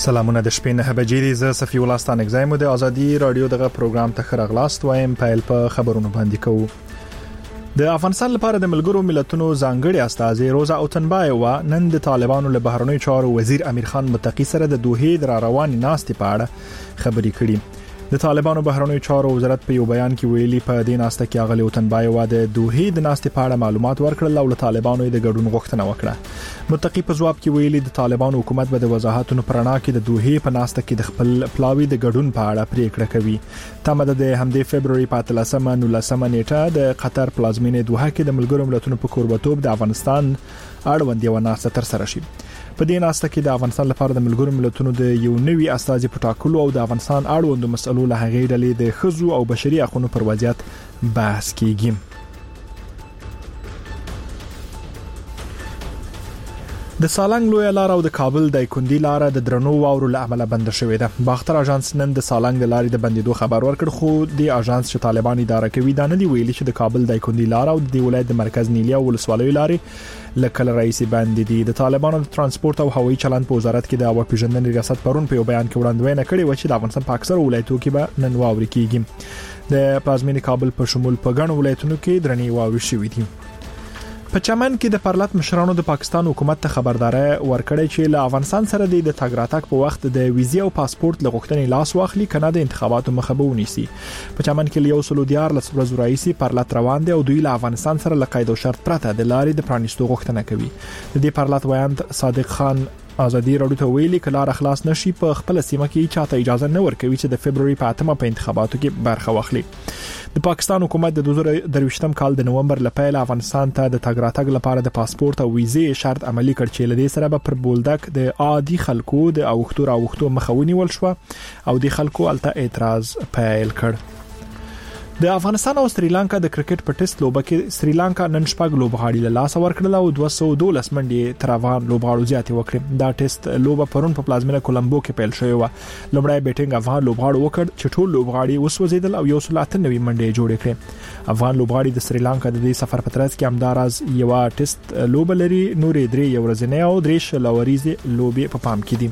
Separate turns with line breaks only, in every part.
سلامونه د شپې 9 بجې دي. زه صفي الله ستانک زایم د ازادي رادیو دغه پروګرام ته خرغلاست وایم. پیل په خبرونو باندې کوو. د افغانستان لپاره د ملګرو ملتونو ځانګړي استازي روزا اوتنبایوا نن د طالبانو له بهرنیو چارو وزیر امیر خان متقی سره د دوحې د رواني ناستې په اړه خبرې کړې. د طالبانو بهرنیو چارو وزارت په یو بیان کې ویلي په دې ناسته کې اغلی اوتنبایوا د دوحې د ناستې په اړه معلومات ورکړل او له طالبانو د ګډون غوښتنه وکړه. متقی په ځواب کې ویلي د طالبانو حکومت به د وضاحتونو پرانا کې د دوحې په ناسته کې د خپل پلاوی د ګډون په اړه پریکړه کوي. تمه ده د همدې فبرवरी په 13 نیټه د قطر پلازمینې دوحه کې د ملګرو ملتونو په کوربتوب د افغانستان اړوند یو ناسته تر سره شي. په دې ناسته کې د افغانستان لپاره د ملګرو ملتونو د یو نوي استازي په ټاکلو او د افغانستان اړوند مسلو له هغې ډلې د خزو او بشري حقوقو پر وضعیت بحث کیږي. د سالنګ لوی لار او د کابل د کندی لار د درنو واورو له امله بند شوې ده. باختر اژانس نن د سالنګ د لارې د بندیدو خبر ورکړ، خو د اژانس چې طالبان اداره کوي دا نه دی ویلي چې د کابل د کندی لار او د ولایت د مرکز نیلیا ولسوالۍ لارې لکه رئیس باندې دي. د طالبانو د ترانسپورت او هوایي چلند په وزارت کې د هوا پیژندنې ریاست پرون په یو بیان کې وړاندوینه کړې و چې د افغانستان په اکثر ولایتونو کې به نن واوري کیږي. د پلازمینې کابل په شمول په ګڼ ولایتونو کې درنې واوري شوې دي. په چمن کې د پرلط مشرانو د پاکستان حکومت ته خبرداري ورکړې چې له افغانستان سره د تګ راتګ په وخت د ویزې او پاسپورت لغوښتنې لاس واخلي کنه د انتخاباتو مخه به ونیسي. په چمن کې یو سلو دیار لسورز رئیسي پرلط روان دي او دوی له افغانستان سره له قید او شرط پرته د لارې د پرانیستو غوښتنه کوي. د دې پرلط ویاند صادق خان ازادي رادیو ته ویلي کله اخلاص نشي په خپل سیمه کې چاته اجازه نه ورکوي چې د فبرवरी په 8 په انتخاباتو کې برخه واخلي. د پاکستان حکومت د 2023 کال د نومبر لپاره افغانستان ته د تګ راتګ لپاره د پاسپورت او ویزې شرط عملی کړ چې لدې سره به پر بولدک د عادي خلکو د اوختو مخاوني ول شو او د خلکو الته اعتراض پیل کړ. د افغانستان او سریلانکا د کرکټ په ټیسټ لوبه کې سریلانکا نن شپږ لوبغاړي له لاس ورکړل او 212 منډي تر افغان لوبغاړو زیاتې وکړې. دا ټیسټ لوبه پرون په پلازمینه کولمبو کې پیل شوې و. لومړی بیټینګ افغان لوبغاړو وکړ چې ټول لوبغاړي وسوځیدل او 193 منډي جوړې کړې. افغان لوبغاړي د سریلانکا د دې سفر په ترڅ کې همدارز یو ټیسټ لوبه لري، نورې درې ورځې او درې شلوريزي لوبي په پام کې دي.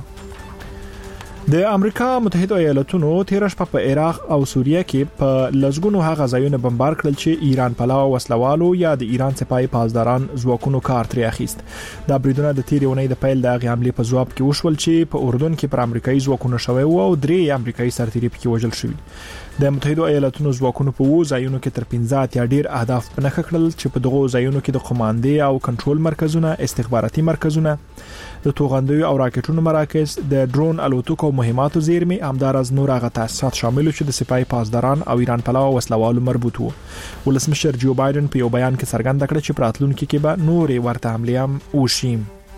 د امریکا متحده ایالاتونو تیر شپه په عراق او سوریه کې په لزګونو هغه ځایونه بمبار کړل چې ایران پلاو وسلوالو یا د ایران سپایي پاسداران ځواکونو کار ترې اخیست. دا بریدونه د تیر ونې د پیل د حمله په ځواب کې وشول چې په اردن کې پر امریکایي ځواکونو شوی او 3 امریکایي سرتیري پکې وژل شوی. د متحده ایالاتونو ځواکونو په وو ځایونو کې تر 15 یا ډیر اهداف پنهخ کړل چې په دغه ځایونو کې د قماندې او کنټرول مرکزونه، استخباراتي مرکزونه، د توغندیو او راکټونو مراکز، د ډرون الوتکو مهماتو زیرمي، همدارز نور هغه تاسیسات شامل چې د سپایي پاسداران او ایران پلاو وسلوالو مربوط وو. ولسمشر جو بایدن په یو بیان کې څرګنده کړه چې راتلونکي کې به نورې ورته حملې هم وشي.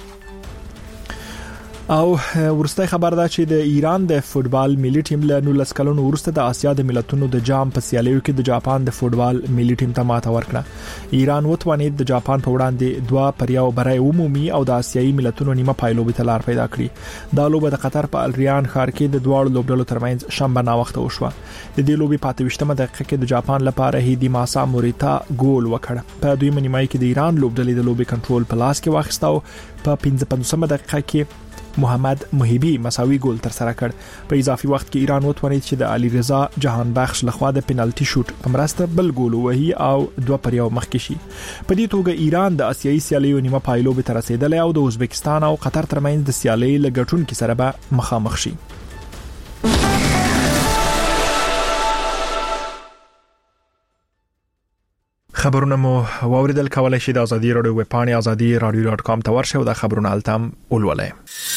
او ورسته خبر ده چې د ایران د فوتبال ملي ټیم له 19 کلونو وروسته د آسیا د ملتونو د جام په سیالیو کې د جاپان د فوتبال ملي ټیم ته ماته ورکړه. ایران وتوانید د جاپان په وړاندې 2-1 برای عمومي او د آسیایي ملتونو نیمه پایلوبي ته لار پیدا کړې. دا لوبه د قطر په الریان ښار کې د دواړو لوبډلو ترمنځ شنبه نا وخت وشوه. د دې لوبي په 28مه دقیقه کې د جاپان لپاره هیدی ماسا موریتا ګول وکړ. په دویمه نیمه کې د ایران لوبډلې د لوبي کنټرول په لاس کې واخیستو. په 55مه دقیقه کې محمد محبی مساوي ګول تر سره کړ. په اضافي وخت کې ایران وتوانید چې د علي رضا جهان بخش لخوا د پنالټي شوټ په مرسته بل ګول وهي او 2-1 مخکې شي. په دې توګه ایران د آسیایي سیالیو نیمه پایلوبي ته رسیدلی او د ازبکستان او قطر ترمنځ د سیالۍ لګټونکو سره به مخامخ شي. خبرونه مو واوریدل. کولای شئ د ازادي رادیو ویب پاڼې azadi.radio.com ته ورشئ او د خبرونو التم ولولئ.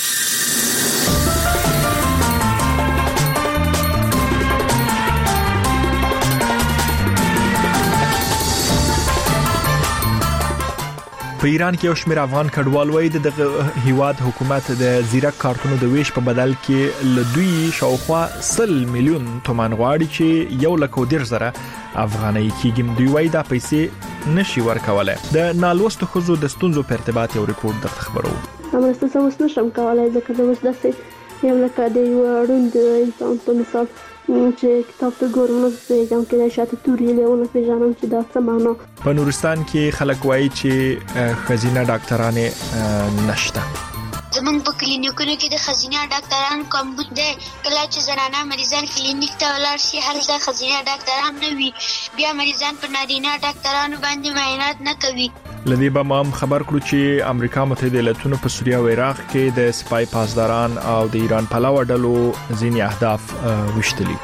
په ایران کې یو شمېر افغان کډوال وایي د هیواد حکومت د زیرک کارتونو د ویش په بدل کې لدوی شاوخوا 100 میلیون تومان غواړي چې 1,10,000 افغانۍ کېږي. دوی وایي دا پیسې نشي ورکولای. د نالوستو ښځو د ستونزو په ارتباط یو ریپورت درته خبرو.
همرسته سوس نشم کولای ځکه د اوس داسې یو لکه د یو روند انسان په مثال چې کتاب ته ګورم نو پیژنم کې شاته توري له پیژنم چې دا څه معنا.
په نورستان کې خلک وایي چې خزینه ډاکټرانه نشته.
زمونږ په کلینیکونو کې د ښځینه ډاکټرانو کمبود دی. کله چې زنانه مریضان کلینیک ته ولاړ شي هلته ښځینه ډاکټران نه وي، بیا مریضان په نارینه ډاکټرانو باندې معاینات نه کوي.
لدی به مام خبر کړو چې امریکا متحده ایالاتونو په سوریه او عراق کې د سپای پاسداران او د ایران پلاوی ډلو ځینې اهداف وشتلي.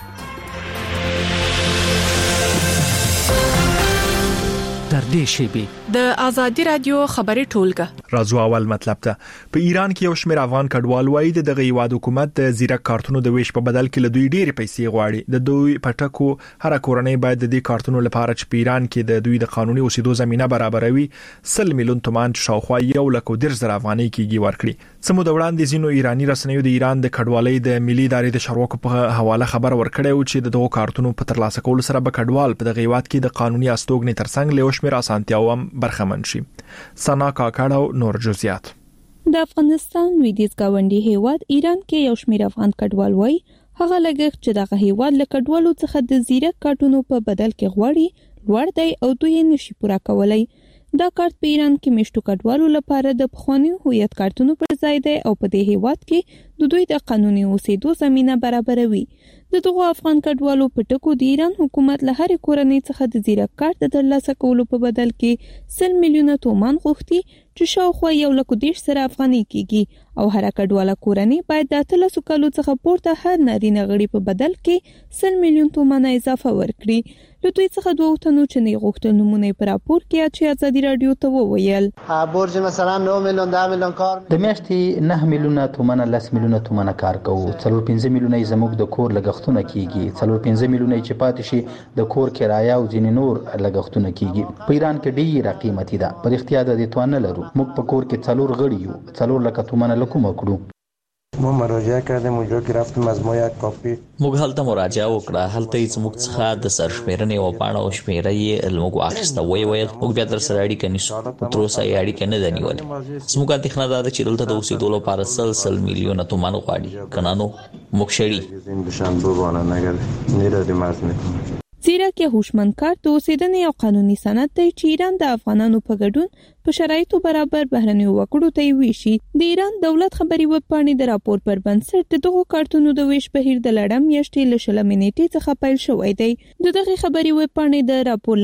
در دې شیبه
د ازادي رادیو خبري ټولګه
راځو اول مطلب ته. په ایران کې یو شمېر افغان کډوال وایي د دغه هیواد حکومت د زیرک کارتونو د ویش په بدل کې له دوی ډېرې پیسې غواړي. د دوی پټکو هر کورنۍ باید د دې کارتونو لپاره چې په ایران کې د دوی د قانوني اوسېدو زمينه برابروي 100 میلیون تومان شاوخوا 1,10,000 افغانۍ کېږي ورکړي. سمو د وړاندې زینو ایرانی رسنیو د ایران د کډوالۍ د ملي ادارې د چارواکو په حواله خبر ورکړی و چې دغه کارتونو په ترلاسه کولو سره به کډوال په دغه هیواد کې د قانوني استوګنې ترڅنګ له شمېر اسانتیاو هم برخمن شي. سنا کاکړو نور جزئیات.
د افغانستان لویدیځ گاونډي هیواد ایران کې یو شمېر افغان کډوال وای هغه لګښت چې دغه هیواد له کډوالو څخه د زیرک کارتونو په بدل کې غواړي لوړ دی او دوی نشي پوره کولای. دا کارت په ایران کې مشتو کډوالو لپاره د پخوانی هویت کارتونو پر ځای دی او په دې هیواد کې د دوی د قانوني اوسېدو زمينه برابروي. د دغه افغان کډوالو په ټکو د ایران حکومت له هر کورنۍ څخه د زیرک کارت د ترلاسه کولو په بدل کې 100 میلیونه تومان غوښتي چې شاوخوا 1,10,000 افغانۍ کېږي او هر کډواله کورنۍ باید د 13 کالو څخه پورته هر نارینه غړي په بدل کې 100 میلیون تومان اضافه ورکړي. له دوی څخه 2 تنو چې نه غوښتل نمونه په راپور کې چې ازادي رادیو ته وویل
برج مثلا 9 میلیون 10 میلیون کار
د میاشتې 9 میلیونه تومان 10 میلیونه تومان کار کوو. 4-5 میلیونه زموږ د کور لګښتونه کیږي. 4-5 میلیونه چې پاتې شي د کور کرایه او ځینې نور لګښتونه کیږي. په ایران کې ډیره قیمتي ده. په اختیار د توان نه لرو. موږ په کور کې 4 غړي یو. 4 لک تومان لکوم کړو.
ما مراجعه کردیم اونجا که رفتیم از ما یک کاپی
موږ هلته مراجعه وکړه. هلته هیڅ موږ څخه د سرشمیرنې او پاڼه او شمیره یې موږ واخیسته. ویل موږ بیا در سره اړیکه نیسو. تر اوسه یې اړیکه نه ده نیولې. زموږ اندېښنه دا ده چې دلته د اوسېدو لپاره 100 میلیونه تومان غواړي. کنه نو موږ شړي
این دوشنبه بانه نگرد نیرادی مرز میکنم.
زیرک یا هوشمند کارت د اوسېدنې او قانوني سند دی چې ایران د افغانانو په ګډون په شرایطو برابر بهرنیو وګړو ته ویشي. د ایران دولت خبري وب پاڼې د راپور پر بنسټ دغه کارتونو د ویش بهیر د لړم میاشتې له 20 نیټې څخه پیل شوی دی. دغه خبري وب پاڼې د راپور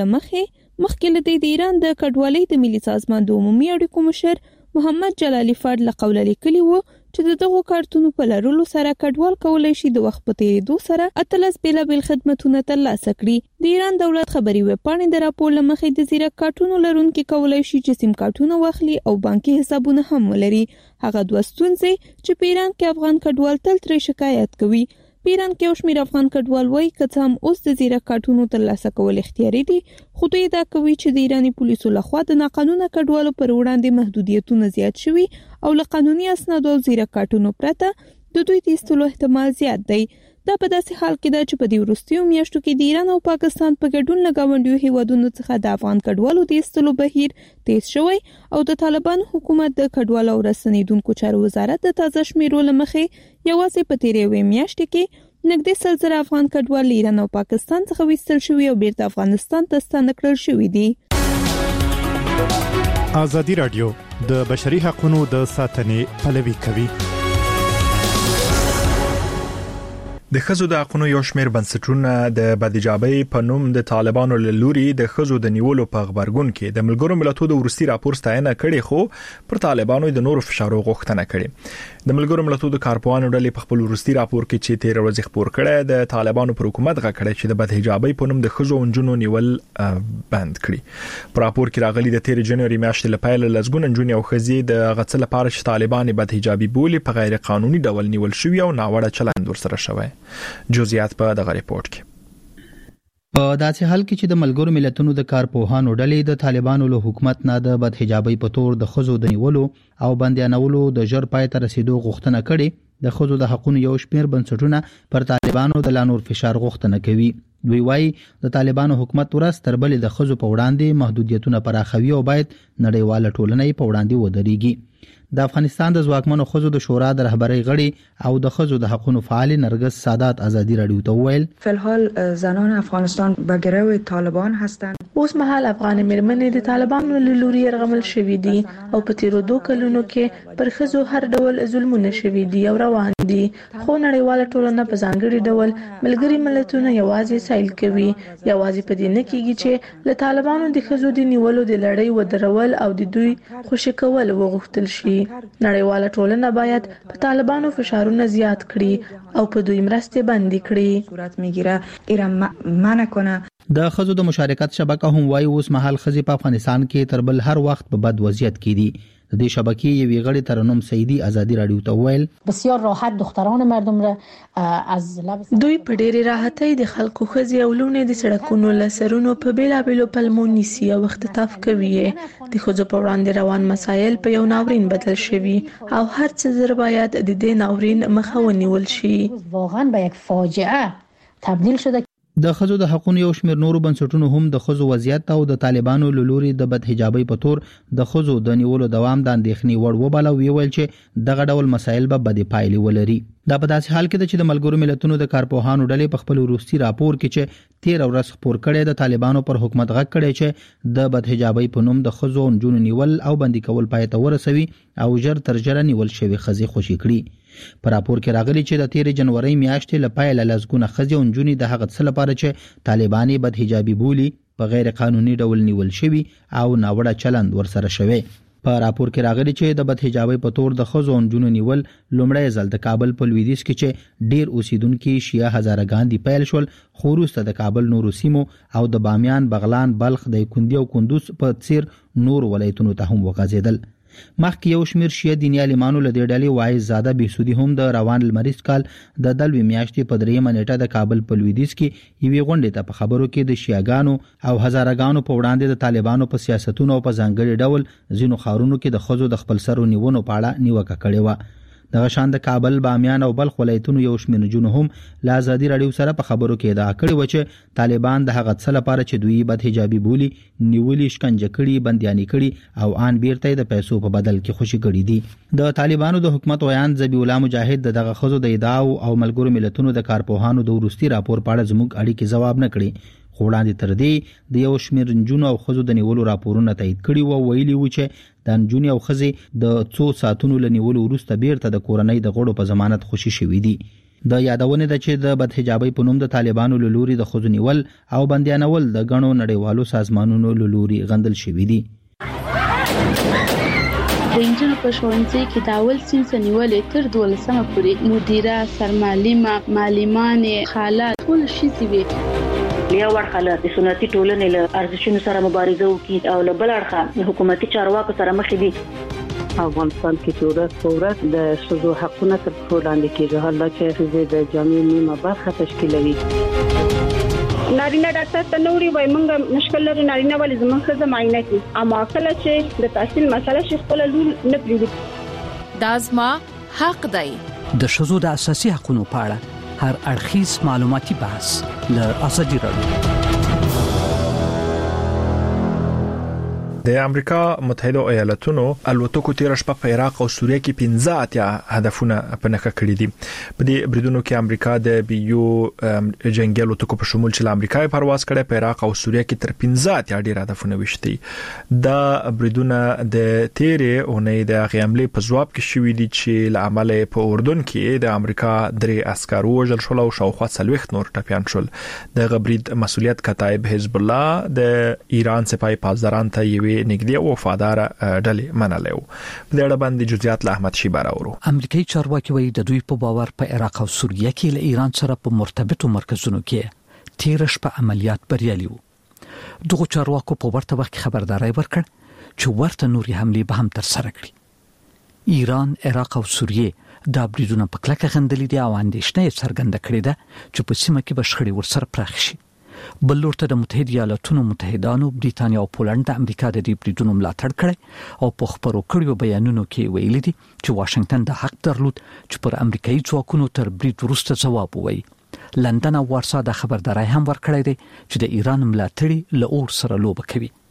مخکې له د ایران د کډوالۍ د ملي سازمان د عمومي اړیکو مشر محمد جلالی فرد له قوله لیکلی و چې دغه کارتونو په لرلو سره کډوال کولای شي د وخت په تیریدو سره 18 بیلابل خدماتونه ترلاسه کړي. د ایران دولت خبري وب پاڼې د راپور لمخې د زیرک کارتونو لرونکي کولای شي چې سیم کارتونه واخلي او بانکي حسابونه هم ولري. هغه دوه ستونزې چې په ایران کې افغان کډوال تل ترې شکایت کوي. په ایران کې یو شمېر افغان کډوال وایي که هم اوس د زیرک کارتونو ترلاسه کول اختیاري دي خو دوی دا کوي چې د ایرانی پولیسو لخوا د ناقانونه کډوالو پر وړاندې محدودیتونه زیات شوي او له قانوني اسنادو او زیرک کارتونو پرته د دوی د ایستلو احتمال زیات دی. دا په داسې حال کې ده چې په دې وروستیو میاشتو کې د ایران او پاکستان په ګډون له ګاونډیو هیوادونو څخه د افغان کډوالو د ایستلو بهیر تیز شوی او د طالبان حکومت د کډوالو او رسنیدونکو چارو وزارت د تازه شمیرو لمخې یوازې په تیرې میاشتې کې نږدې 100 افغان کډوال ایران او پاکستان څخه ویستل شوي او بیرته افغانستان ته ستانه کړل شوي دي.
ازادي رادیو د بشري حقوقو د ساتنې پلوي کوي.
د خزو د حقوقو یو شمېر بنسټونه د بدحجابۍ په نوم د طالبانو له لوري د خزو د نیولو په خبرګون کې د ملګرو ملتونو د ورستي راپور ستاینه کړې خو پر طالبانو د نورو فشارو غوښتنه کړې. د ملګرو ملتونو د کارپوهانو ډلې په خپل ورستي راپور کې چې 13 ورځې خبر کړي د طالبانو پر حکومت غکړي چې د بدحجابۍ په نوم د خزو او نجونو نیول بند کړي. په راپور کې راغلي د 13 جنوري میاشتې لپاره لږګون نجونې او خزې د غڅ لپاره چې طالبان بدحجابي بولي په غیر قانوني ډول نیول شوی او ناوړه چلند ورسره شوی. جزئیات په دغه ریپورت کې
په داسې حال کې چې د ملګرو ملتونو د کارپوهانو ډلې د طالبانو له حکومت نه د بدحجابۍ په تور د خزو د نیولو او بندیانولو د ژر پای ته رسیدو غوښتنه کړې، د خزو د حقوقو یو شمېر بنسټونه پر طالبانو د لانور فشار غوښتنه کوي. دوی وايي د طالبانو حکومت ورځ تر بلې د خزو په وړاندې محدودیتونه پراخوي او باید نړیواله ټولنه په وړاندې ودرېږي. د افغانستان د ځواکمنو ښځو د شورا د رهبرۍ غړي او د ښځو د حقوقو فعال نرګس سادات ازادي رادیو ته وویل
فلحال زنان افغانستان به گروه طالبان هستند.
اوس مهال افغان مېرمنې د طالبانو له لوري يرغمل شوې دي او په تیرو 2 کلونو کې پر ښځو هر ډول ظلمونه شوې دي او روان دي، خو نړیواله ټولنه په ځانګړي ډول ملګري ملتونه یوازې سایل کوي. یوازې په دې نه کېږي چې له طالبانو د ښځو د نیولو د لړۍ ودرول او د دوی خوشي کول وغوښتل شي. نړیواله ټولنه باید په طالبانو فشارونه زیات کړي او په دوی مرستې بندي کړي.
صورت میگیره ایران منع کنه.
د ښځو د مشارکت شبکه هم وايي اوس مهال ښځې په افغانستان کې تر بل هر وخت په بد وضعیت کې دي. د دې شبکې یوې غړي ترنم سیدی ازادي رادیو ته ویل
بسیار راحت دختران مردم را از
دوی په ډېرې راحتۍ د خلکو ښځې او لونې د سړکونو له سرونو په بیلابېلو پلمو نیسي او اختطاف کوي. د ښځو په وړاندې روان مسایل په یو ناورین بدل شوي او هر څه زر باید د دې ناورین مخه ونیول شي.
واقعا به یک فاجعه تبدیل شده.
د ښځو د حقوقو یو شمېر نورو بنسټونو هم د ښځو وضعیت او د طالبانو له لوري د بدحجابۍ په تور د ښځو د نیولو دوام د اندېښنې وړ وباله او ویل چې دغه ډول مسایل به بدې پایلې ولري. دا په داسې حال کې چې د ملګرو ملتونو د کارپوهانو ډلې په خپل وروستي راپور کې چې 13 ورځ خپور کړي د طالبانو پر حکومت غږ کړي چې د بدحجابۍ په نوم د ښځو او نجونو نیول او بندي کول پای ته ورسوي او ژر تر ژره نیول شوی ښځې خوشي کړي. په راپور کې راغلي چې د 13 جنوري میاشتې لپاره لزګونه ښځې او نجونې د هغه څه لپاره چې طالبان بدحجابي بولي په غیر قانوني ډول نیول شوی او ناوړه چلند ورسره شوی. په راپور کې راغلي چې د بدحجابۍ په تور د ښځو او نجونو نیول لومړی ځل د کابل په لویدیځ کې چې ډیر اوسیدونکو شیعه هزارګان دي پیل شول، خو وروسته د کابل نورو سیمو او د بامیان، بغلان، بلخ، دایکنډي او کندوز په څیر نور ولایتونو ته هم وغځیدل. مخکې یو شمیر شیعه دیني عالمانو له دې ډلې وایي زاده بیسودي هم د روان لمریز کال د دلوي میاشتې په 3 نیټه د کابل په لویدیځ کې یوې غونډې ته په خبرو کې د شیعاګانو او هزارګانو په وړاندې د طالبانو په سیاستونو او په ځانګړي ډول ځینو ښارونو کې د ښځو د خپل سر نیونو په اړه نیوکه کړې و. دغه شان د کابل، بامیان او بلخ ولایتونو یو شمېر نجونو هم له ازادي رادیو سره په خبرو کې ادعا کړې و چې طالبان د هغه څه لپاره چې دوی بدحجابي بولي نیولي، شکنجه کړي، بندياني کړي او ان بیرته د پیسو په بدل کې خوشي کړي دي. د طالبانو د حکومت ویان ذبیح الله مجاهد دغه ښځو د ادعا او ملګرو ملتونو د کارپوهانو د وروستي راپور په اړه زموږ اړیکې ځواب نه کړي. خو وړاندې تر دې د یو شمېر نجونو او ښځو د نیولو راپورونه تایید کړي و. ویلي و چې د نجونې او ښځې د څو ساعتونو له نیولو وروسته بیرته د کورنۍ د غړو په ضمانت خوشي شوي دي. د یادونه ده چې د بدحجابۍ په نوم د طالبانو له لوري د ښځو نیول او بندیانول د غنو نړیوالو سازمانونو له لوري غندل شوي دي.
د انجونو په ښوونځي کې د اول صنف نیولې تر 12مه پورې مدیره، سرمعلمه، معلمانې، خاله ټول شي وي.
یو ورخه له سنتي ټولنې له ارزښتونو سره مبارزه وکړي او له بل اړخه حکومتي چارواکو سره مخ دي.
افغانستان کې چې ورځ د ښځو حقونه تر پښو لاندې کېږي، حالا چې ښځې د جامعې نیمه برخه تشکیلوي.
نارینه ډاکټر ته نوړي وای مونږ مشکل لري، نارینه ولې زموږ ښځه معاینه کوي، اما کله چې د تحصیل مسله شي خپل لور نه پریږدي.
دا زما حق دی.
د ښځو د اساسي حقوقو په اړه هر اړخیز معلوماتي بحث له ازادي رادیو.
د امریکا متحده ایالاتونو الوتکو تیر شپه په عراق او سوریه کې 15 هدفونه په نښه کړی دي. په دې بریدونو کې امریکا د بیو جنگي الوتکو په شمول چې امریکا پرواز کړي په عراق او سوریه کې تر 15 ډیر هدفونه وشتي. دا بریدونه د تیرې اونۍ د غیاملې په ځواب کې شوې دي چې له عمله په اردن کې د امریکا 3 عسکر وژل شول او شاوخوا 40 نور ټپيان شول. د غبرید مسؤلیت کتایب حزب الله د ایران سپاه پاسداران ته یوې نګدي او وفادار ډلې منلو. په دې اړه باندې جزئیات له احمد شي بارورو.
امریکایي چارواکي وایي د دوی په باور په عراق او سوریه کې له ایران سره په مرتبطو مرکزونو کې تیر شپه عملیات بریالي وو. دغه چارواکو په ورته وخت خبرداري ورکړ چې ورته نوري حمله به هم تر سره کړي. ایران، عراق او سوریه دا بریدونه په کلکه غندلي دي او اندېښنه څرګنده کړې ده چې په سیمه کې به شخړې ورسره پراخ شي. بل لور ته د متحده ایالاتونو متحدانو بریټانیا او پولند د امریکا د دې بریدونو ملاتړ کړي او په خبرو کړیو بیانونو کې ویلي دي چې واشنگټن د حق درلود چې پر امریکایي ځواکونو تر برید وروسته ځواب ووایي. لندن او وارسا د خبرداري هم ورکړې دي چې د ایران ملاتړي له اور سره لوبه کوي.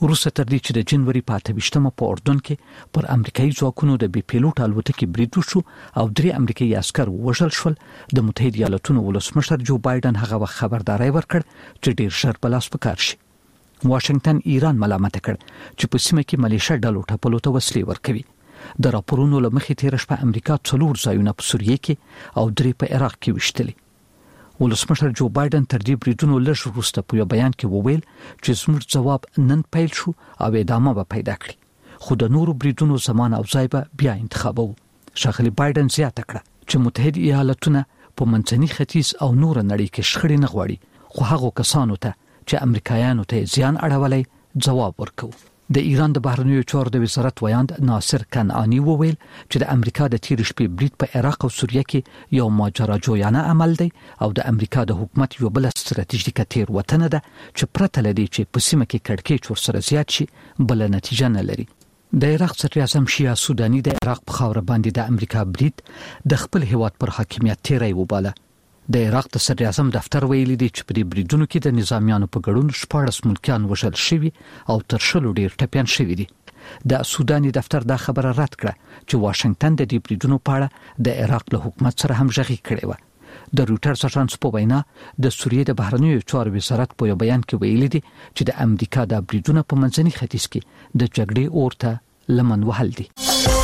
وروسته تر دې چې د جنوري په 28مه په اردن کې پر امریکایي ځواکونو د بي پیلوټ الوتکې برید وشو او 3 امریکایي عسكر وژل شول، د متحده ایالاتونو ولسمشر جو بایدن هغه وخت خبرداري ورکړ چې ډیر ژر بلاس پکار شي. واشنگټن ایران ملامت کړ چې په سیمه کې ملیشه ډلو ټپلو ته وسلې ورکوي. د راپورونو لمخې تیر شپه امریکا 4 ځایونه په سوریه کې او 3 په عراق کې وشتلي. ولسمشر جو بایدن تر دې بریدونو لږ وروسته په یو بیان کې وویل چې زموږ ځواب نن پیل شو او ادامه به پیدا کړي، خو د نورو بریدونو زمان او ځای به بیا انتخابو. ښاغلي بایدن زیاته کړه چې متحده ایالاتونه په منځني ختیځ او نور نړۍ کې شخړې نه غواړي، خو هغه کسانو ته چې امریکایانو ته زیان اړولای ځواب ورکوي. د ایران د بهرنیو چارو د وزارت ویاند ناصر کنعانی وویل چې د امریکا د تیر شپې برید په عراق او سوریه کې یو ماجراجویانه عمل دی او د امریکا د حکومت یو بل ستراتیژیکه تیروتنه ده چې پرته لدی چې په سیمه کې کړکېچ ورسره زیات شي بل نتیجه نه لري. د عراق صدر اعظم شیعه سودانی د عراق په خاور باندې د امریکا برید د خپل هیواد پر حاکمیت تیری وباله. د عراق د صدر اعظم دفتر ویلي دی چې په دې بریدونو کې د نظامیانو په ګډون 14 ملکیان وژل شوي او تر 100 ډیر ټپیان شوي دي. د سوداني دفتر دا خبره رد کړه چې واشنگټن د دې بریدونو په اړه د عراق له حکومت سره همغږي کړې و. د رويټرز اژانس په وینا د سوریې د بهرنیو چارو وزارت په یو بیان کې ویلي دی چې د امریکا د بریدونو په منځني ختیځ کې د جګړې اورته لمن وهل دي.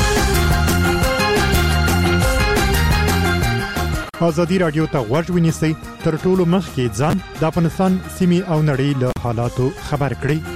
ازادي رادیو ته غوږ ونیسئ، تر ټولو مخکې ځان د افغانستان سیمې او نړۍ له حالاتو خبر کړئ.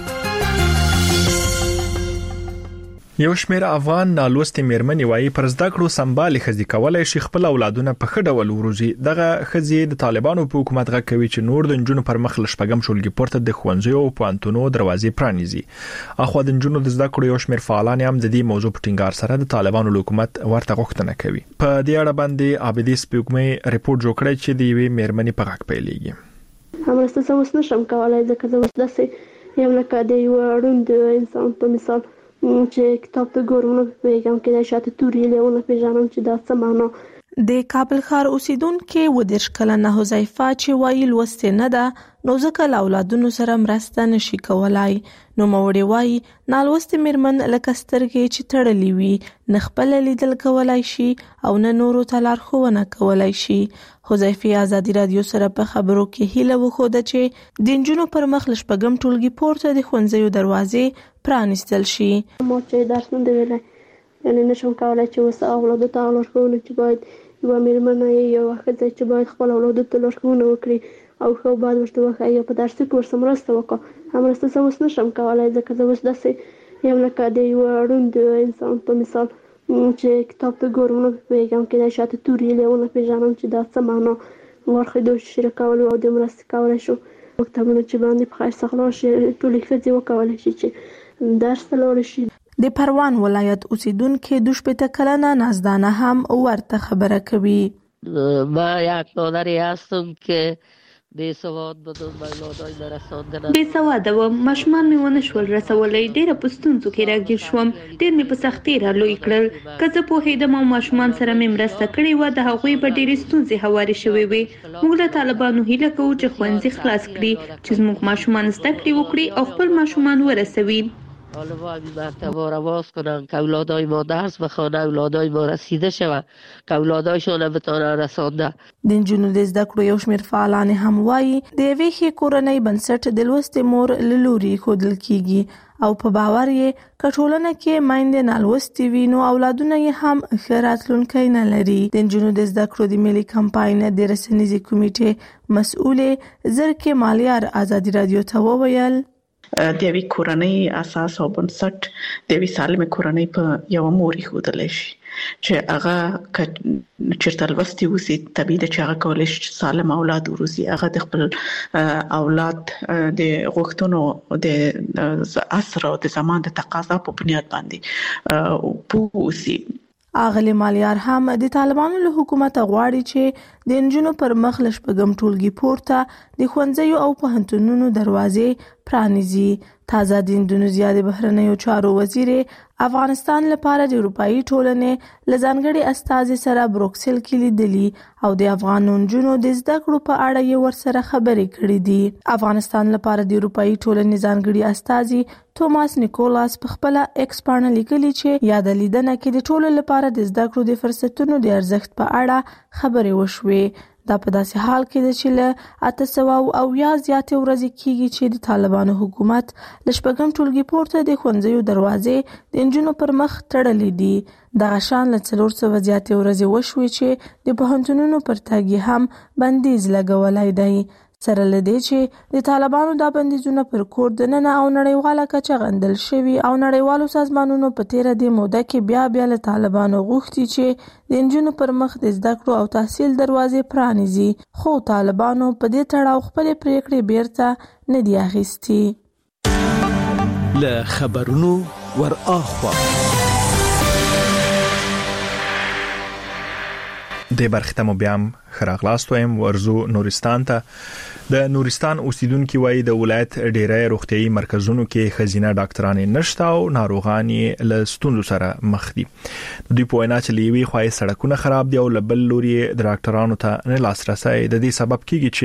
یو شمېر افغان نالوستي میرمنې وایي پر زده کړو سمبالي خزي کولای شي خپل اولادونه په ښه ډول وروزي. دغه خزي د طالبانو په حکومت غږ کوي چې نور د نجونو پر مخ لشپګم شولګي پورته د خوندزیو او پوانتونو دروازې پرانیزي. اخو د نجونو د زده کړو یو شمېر فعالان هم د دې موضوع په ټینګار سره د طالبانو حکومت ورته غوښتنه کوي. په دې اړه باندې عابدي سپوږمۍ ریپورت جوړ کړی چې د یوې میرمنې په غږ پیلېږي.
همرسته سمس نشم کولای ځکه زه اوس داسې یم لکه د یو اړوند انسان په مثال چې کتاب ته ګورم نو پیغام کې د شاته توري له پیژنم چې دا څه معنا.
د کابل ښار اوسیدونکو ودرش کلنه حذیفه چې وایي لوست نه ده نو ځکه اولادونو سره مرسته نشي کولای. نو موري وایي نالوست میرمن لکه سترګې چې تړلې وي نه خپل لیدل کولای شي او نه نورو ته لارښوونه کولای شي. حذیفه ازادي رادیو سره په خبرو کې هیله وخوده چې د نجونو پر مخ لشپګم ټولګي پورته د ښوونځیو دروازې پرانیستل شي.
مو چې درس نه دی ویلای یعنی نشم کولای چې وسه اولادو ته لارښوونه چې باید یو میرمن یو وخت چې باید خپل اولادو ته لارښوونه وکړي او خو باید ورته وخایي په درس کې ورسره مرسته وکړي. همرسته سمس نشم کولای ځکه زه اوس داسې یم لکه د یو اړوند انسان په مثال چې کتاب ته ګورم نو پیغام کې د شاته توري له پیژنم چې دا څه معنا. ورخه د شریک کول او د مرسته کول شو مکتبونه چې باندې په خیر سخلا شي ټول ښځې وکولای شي چې درس لاړ شي.
د پروان ولایت اوسیدونکو د شپته کلنه نازدانه هم ورته خبره کوي.
ما یک مادری هستم که بیسواد بدون اولادای نرساندن
بیسواد و ماشومان می ونه شول رسولای ډیره پستونځو کې راګیر شوم. ډیر می په سختۍ را لوی کړل. که زه پوهېدم او ماشومان سره می مرسته کړې و د هغوی په ډېرې ستونزې هوارې شوې وي. موږ له طالبانو هیله کوو چې ښوونځي خلاص کړي چې زموږ ماشومان زده کړې وکړي او خپل ماشومان ورسوي.
طالبان این مرتبه را باز کنن که اولادای ما درس بخوانه، اولادای ما رسیده شوه، که اولادایشون بتانن رسانده.
د نجونو د زده کړو یو شمېر فعالان هم وایي د یوې ښې کورنۍ بنسټ د لوستې مور له لوري ښودل کیږي او په باور یې که ټولنه کې میندې نالوستې وي نو اولادونه یې هم ښه راتلونکی نه لري. د نجونو د زده کړو د ملي کمپاین د رسنیزې کمیټې مسؤلې زرکې مالیار ازادي رادیو ته وویل
د یوې کورنۍ اساس او بنسټ د یوې سالمې کورنۍ په یو مور ښودل شي چې هغه چیرته لوستي وسی طبیعي ده چې هغه کولای شي سالم اولاد وروزي. هغه د خپل اولاد د غوښتنو د عصر او د زمان د تقاضا په بنیاد باندې پوسی.
اغلی مالیار هم د طالبانو له حکومت غواړي چې د نجونو پر مخ لشپګم ټولګي پورته د ښوونځیو او پوهنتونونو دروازې پرانیزي. تازه د اندونیزیا د بهرنیو چارو وزیر افغانستان لپاره د اروپאי ټولنې لزانګړي استازي سره بروکسل کې لیدلی او د افغان نجونو د زده کړو په اړه یې ورسره خبرې کړې دي. افغانستان لپاره د اروپאי ټولنې ځانګړي استازي توماس نیکولاس په خپل ایکس باندې لیکلي چې یاد لیدنه کې د ټولو لپاره د زده کړو د فرصتونو د ارزښت په اړه خبرې وشوې. دا په داسې حال کې ده چې له 800 زیاتې ورځې کېږي چې د طالبانو حکومت له شپږم ټولګي پورته د ښوونځیو دروازې د نجونو پر مخ تړلې دي. دغه شان له 400 زیاتې ورځې وشوې چې د پوهنتونونو پر تګ هم بندیز لګولی دی. سره له دې چې د طالبانو دا بندیزونه پر کور دننه او نړیواله کچه غندل شوي او نړیوالو سازمانونو په تیره د موده کې بیا له طالبانو غوښتي چې د نجونو پر مخ د زده کړو او تحصیل دروازې پرانیزي، خو طالبانو په دې تړاو خپلې پریکړې بیرته نه دي اخیستي.
له خبرونو ور اخوا
د برختم بیام خراغلاست ویم ورزو نورستان ته. د نورستان اوسیدونکو وایي د ولایت ډیری روغتيایي مرکزونو کې خزینه ډاکټران نشته او ناروغان له ستونزو سره مخ دي. دوی په وینا چې لیوي خوای سړکونه خراب دي او لبل لوري د ډاکټرانو ته نه لاسرسي د دې سبب کیږي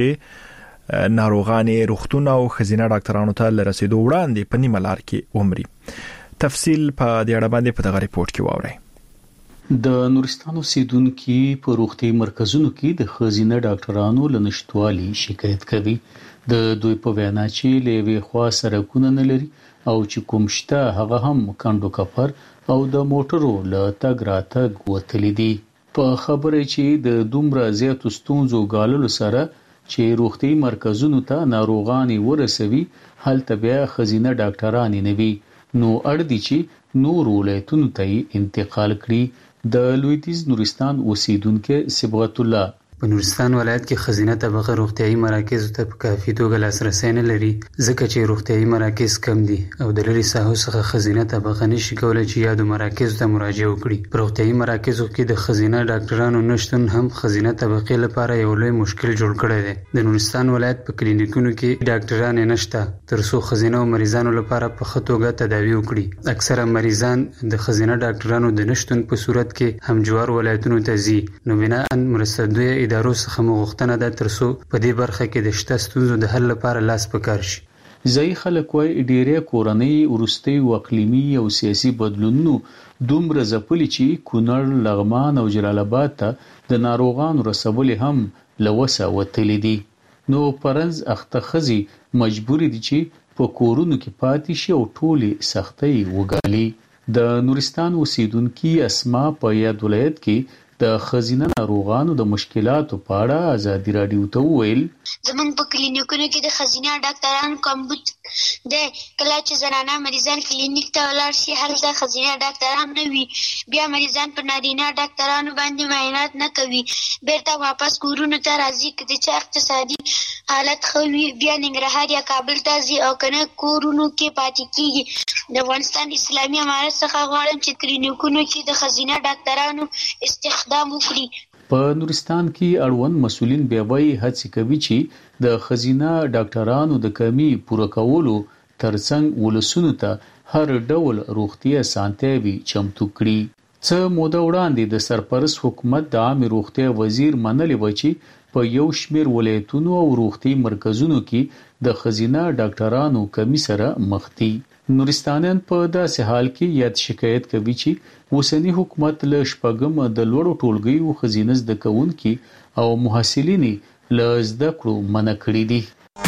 چې ناروغان روغتون او خزینه ډاکټرانو ته لرسېدو وړاندې په نیمه لار کې عمري. تفصیل په دې اړه باندې په دغه ریپورت کې واورئ.
د نورستان اوسیدونکو په روغتي مرکزونو کې د خزینه ډاکټرانو لنشټوالي شکایت کوي. د دوی په وینا چې لوي خوا سرکونه نه لري او چې کومشته هغه هم کاندو کفر او د موټرو له تګ راتګ وتلی دي. په خبره چې د دومره زیاتو ستونزو غاللو سره چې روغتي مرکزونو ته ناروغان ورسوي هلته بیا خزینه ډاکټران نه وي، نو اړ دي چې نور ولایتونو ته انتقال کړي. د لویدیز نورستان اوسیدونکو صبغت الله
په نورستان ولایت کې خزینه طبقه روغتيایي مراکز ته په کافي توګه لاسرسي نه لري، ځکه چې روغتيایي مراکز کم دي او د لري ساحو څخه خزینه طبقه نشي کولای چې یادو مراکز ته مراجعه وکړي. په روغتيایي مراکزو کې د خزینه ډاکټرانو نشتون هم خزینه طبقه لپاره یو لوی مشکل جوړ کړی دی. د نورستان ولایت په کلینیکونو کې ډاکټران نشته ترڅو خزینه او مریضانو لپاره په ښه توګه تداوی وکړي. اکثره مریضان د خزینه ډاکټرانو د نشتون په صورت کې هم جوار ولایتونو ته ځي، نو بنا ان مرستندوی ادارو څخه مغوښتنه ده ترڅو په دې برخه کې د شته ستونزو د حل لپاره لاس پکار شي.
ځای خلک وايي ډیره کورنۍ ورستي او اقلیمي او سیاسي بدلونونو دومره ځپلي چې کونړ، لغمان او جلال آباد ته د ناروغانو رسول هم لوسه وتلی دي. نو پرنځ اختخزي مجبور دي چې په کورونو کې پاتې شي او ټولي سختۍ وګالي. د نورستان اوسیدونکو اسما په یاد ولایت کې د خزینه ناروغانو د مشکلاتو په اړه ازادي رادیو ته وویل.
زمونږ په کلینیکونو کې د خزینه ډاکټرانو کمبود دی. کله چې زنانه مریضان کلینیک ته ولاړ شي هلته خزینه ډاکټران نه وي، بیا مریضان په نارینه ډاکټرانو باندې معاینات نه کوي، بیرته واپس کورونو ته راځي. که د چا اقتصادي حالت ښه وي بیا ننګرهار یا کابل ته ځي او کنه کورونو کې پاتې کیږي. د افغانستان اسلامي امارت څخه غواړم چې کلینیکونو کې د خزینه ډاکټرانو استخدام وکړي.
په نورستان کې اړوند مسؤلین بیا وایي هڅه کوي چې د خزینه ډاکټرانو د کمی پوره کولو ترڅنګ ولسونو ته هر ډول روغتي اسانتیاوي چمتو کړي. څه موده وړاندې د سرپرست حکومت د عام روغتي وزیر منلي و چې په یو شمېر ولایتونو او روغتي مرکزونو کې د خزینه ډاکټرانو کمی سره مخ دي. نورستانیان په داسې حال کې یاد شکایت کوي چې اوسنی حکومت له شپږم د لوړو ټولګیو خزینه زده کوونکي او محصلین له زده کړو منع کړي دي.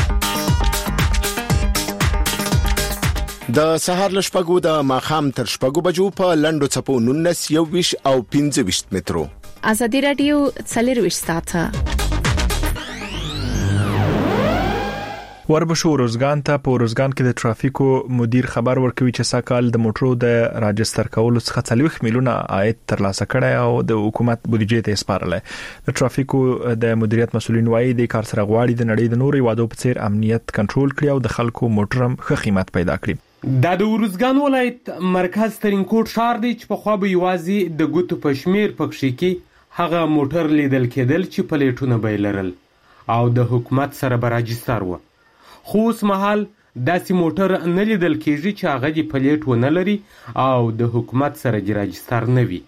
د سهار له شپږو د ماښام تر شپږو بجو په لنډو څپو 19 21 او 25 مترو.
ازادي رادیو 24 ساعته
وربشو روزګان ته په روزګان کې د ټرافیکو مدیر خبر ورکوي چې ساکال د موټرو د راجستر کولو څخه 40 میلیونه عاید ترلاسه کړي او د حکومت بودیجې ته سپارل. د ټرافیکو د مدیریت مسولین وايي د کار سره غواړي د نړۍ د نورو وادو په څیر امنیت کنټرول کړي او د خلکو موټرم ښه قیمت پیدا کړي.
دا د روزګان ولایت مرکز ترینکوټ ښار دی چې په خوا به یوازې د ګوتو په شمیر پکښې کې هغه موټر لیدل کېدل چې پلیټونه به لرل او د حکومت سره به راجستر و. خو اوس مهال داسې موټر نه لیدل کېږي چې هغه د پلیټ ونه لري او د حکومت سره د راجستر نه وي.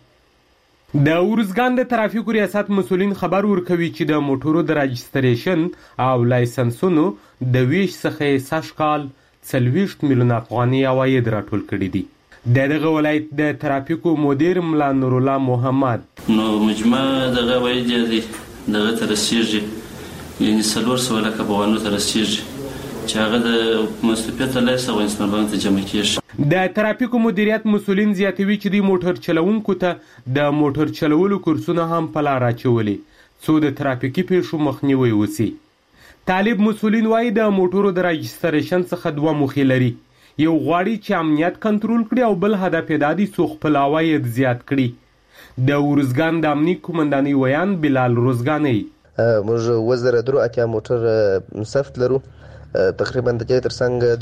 د ارزګان د ترافیکو ریاست مسؤلین خبر ورکوي چې د موټرو د راجستریشن او لایسنسونو د ویش څخه سږ کال 40 میلیون افغاني عواید راټول کړي دي. د دغه ولایت د ترافیکو مدیر ملا نور الله محمد
نو مجمع دغه عواید دي دغه ترسیږي یعنی 400 لکه بوانو ترسیږي چې هغه د مستفیت لایسنس او انسان باندې جمع کیږي.
د ترافیکو مدیریت مسؤلین زیاتوي چې د موټر چلوونکو ته د موټر چلولو کورسونه هم په لار اچولي څو د ترافیکي پیښو مخنیوي وسی. طالب مسؤلین وایي د موټرو د راجستریشن څخه دوه موخې لري. یو غواړي چې امنیت کنټرول کړي او بل هدف یې دا دی څو خپل عواید زیات کړي. د ورزګان د امنیت قومندانۍ ویان بلال روزګانی
موږ 2003 موټر ثبت لرو تقریبا د جې ترڅنګ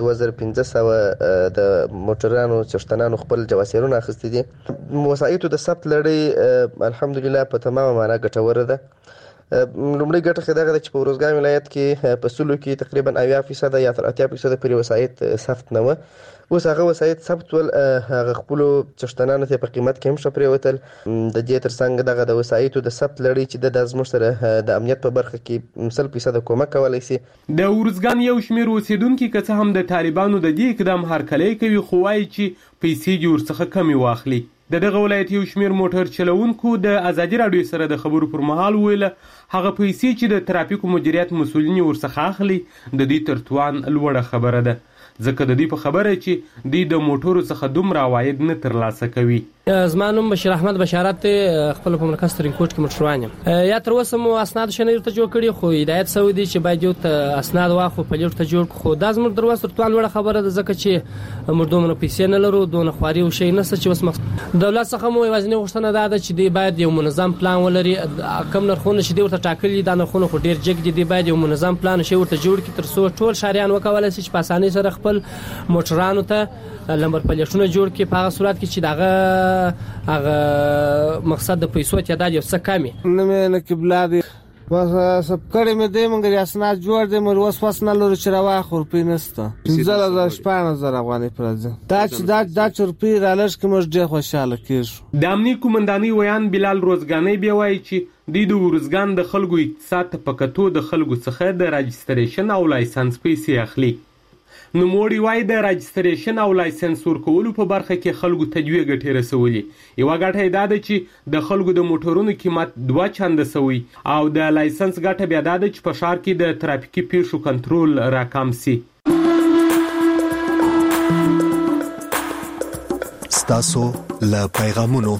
2500 د موټرانو چشتنانو خپل جواسیرونه اخیستي دي. وسایطو د ثبت لړۍ الحمدلله په تمامه معنا ګټوره ده. لومړی ګټه خو دغه چې په ورزګان ولایت کې په سلو کې تقریبا 80% یا 80% پورې وسایط ثبت نه و. اوس هغه وسایط ثبت ول هغه خپل چشتنانو ته په قیمت کې هم شپري وتل. د دې ترڅنګ دغه د وسایطو د ثبت لړۍ چې د زموږ سره د امنیت په برخه کې 100% کومک کولای شي.
د ورزګان یو شمېر اوسیدونکو که څه هم د طالبانو د دې اقدام هرکلی کوي خو وایي چې پیسې دې ورڅخه کمې واخلي. د دغه ولایت یو شمېر موټر چلوونکو د ازادي راډیو سره د خبرو پر مهال ویل هغه پیسې چې د ترافیکو مدیریت مسؤلین ورڅخه اخلي د دې تر توان لوړه خبره ده ځکه د دې په خبره چې دوی د موټرو څخه دومره عواید نه ترلاسه کوي.
زما نوم بشیر احمد بشارت خپل په مرکز ترینکوټ کې موټروان یم. یا تر اوسه مو اسناد شنه ته جوړ کړی خو هدایت سوی دی چې باید یو اسناد واخو په لیټ ته جوړ خو دا زموږ دروازه تر توان وړه خبره ده ځکه چې موږ دومره پیسې نه لرو دونه خواري او شي نه چې وس دولت څخه مو یوازینی غوښتنه ده چې دی باید یو منظم پلان ولري. کم نرخونه چې دی ورته ټاکلي دا نرخونه خو ډیر جګ دي باید یو منظم پلان شي ورته جوړ کړي تر څو ټول شهريان وکولای شي چې په اسانۍ سره خپل موټرانو ته لمبر پلیټونه جوړ کړي په هغه صورت کې چې هغه مقصد د پیسو تعداد یو څه کمی
نه مې نه قبلادي بس سب کړي مې دې مونږ اسناد جوړ دې مر وس نه لور چې روا خور پینسته 15000 افغاني پرځ دا چرپی رالش کې موږ ډېر خوشاله کیږو.
د امنیت قومندانۍ ویان بلال روزګانی بیا وایي چې د ورزګان د خلکو اقتصاد ته پکتو د خلکو څخه د راجستریشن او لایسنس پیسې اخلي. نو موړي وای د راجستریشن او لایسنس ورکولو په برخه کې خلکو تجویه ګټه رسولي. یو ګټه دا ده چې د خلکو د موټرونو قیمت 2 چنده سوی او د لایسنس ګټه بیا ده چې په ښار کې د ترافیکي پیښو کنټرول راکم سي.
ستاسو له پیغامونو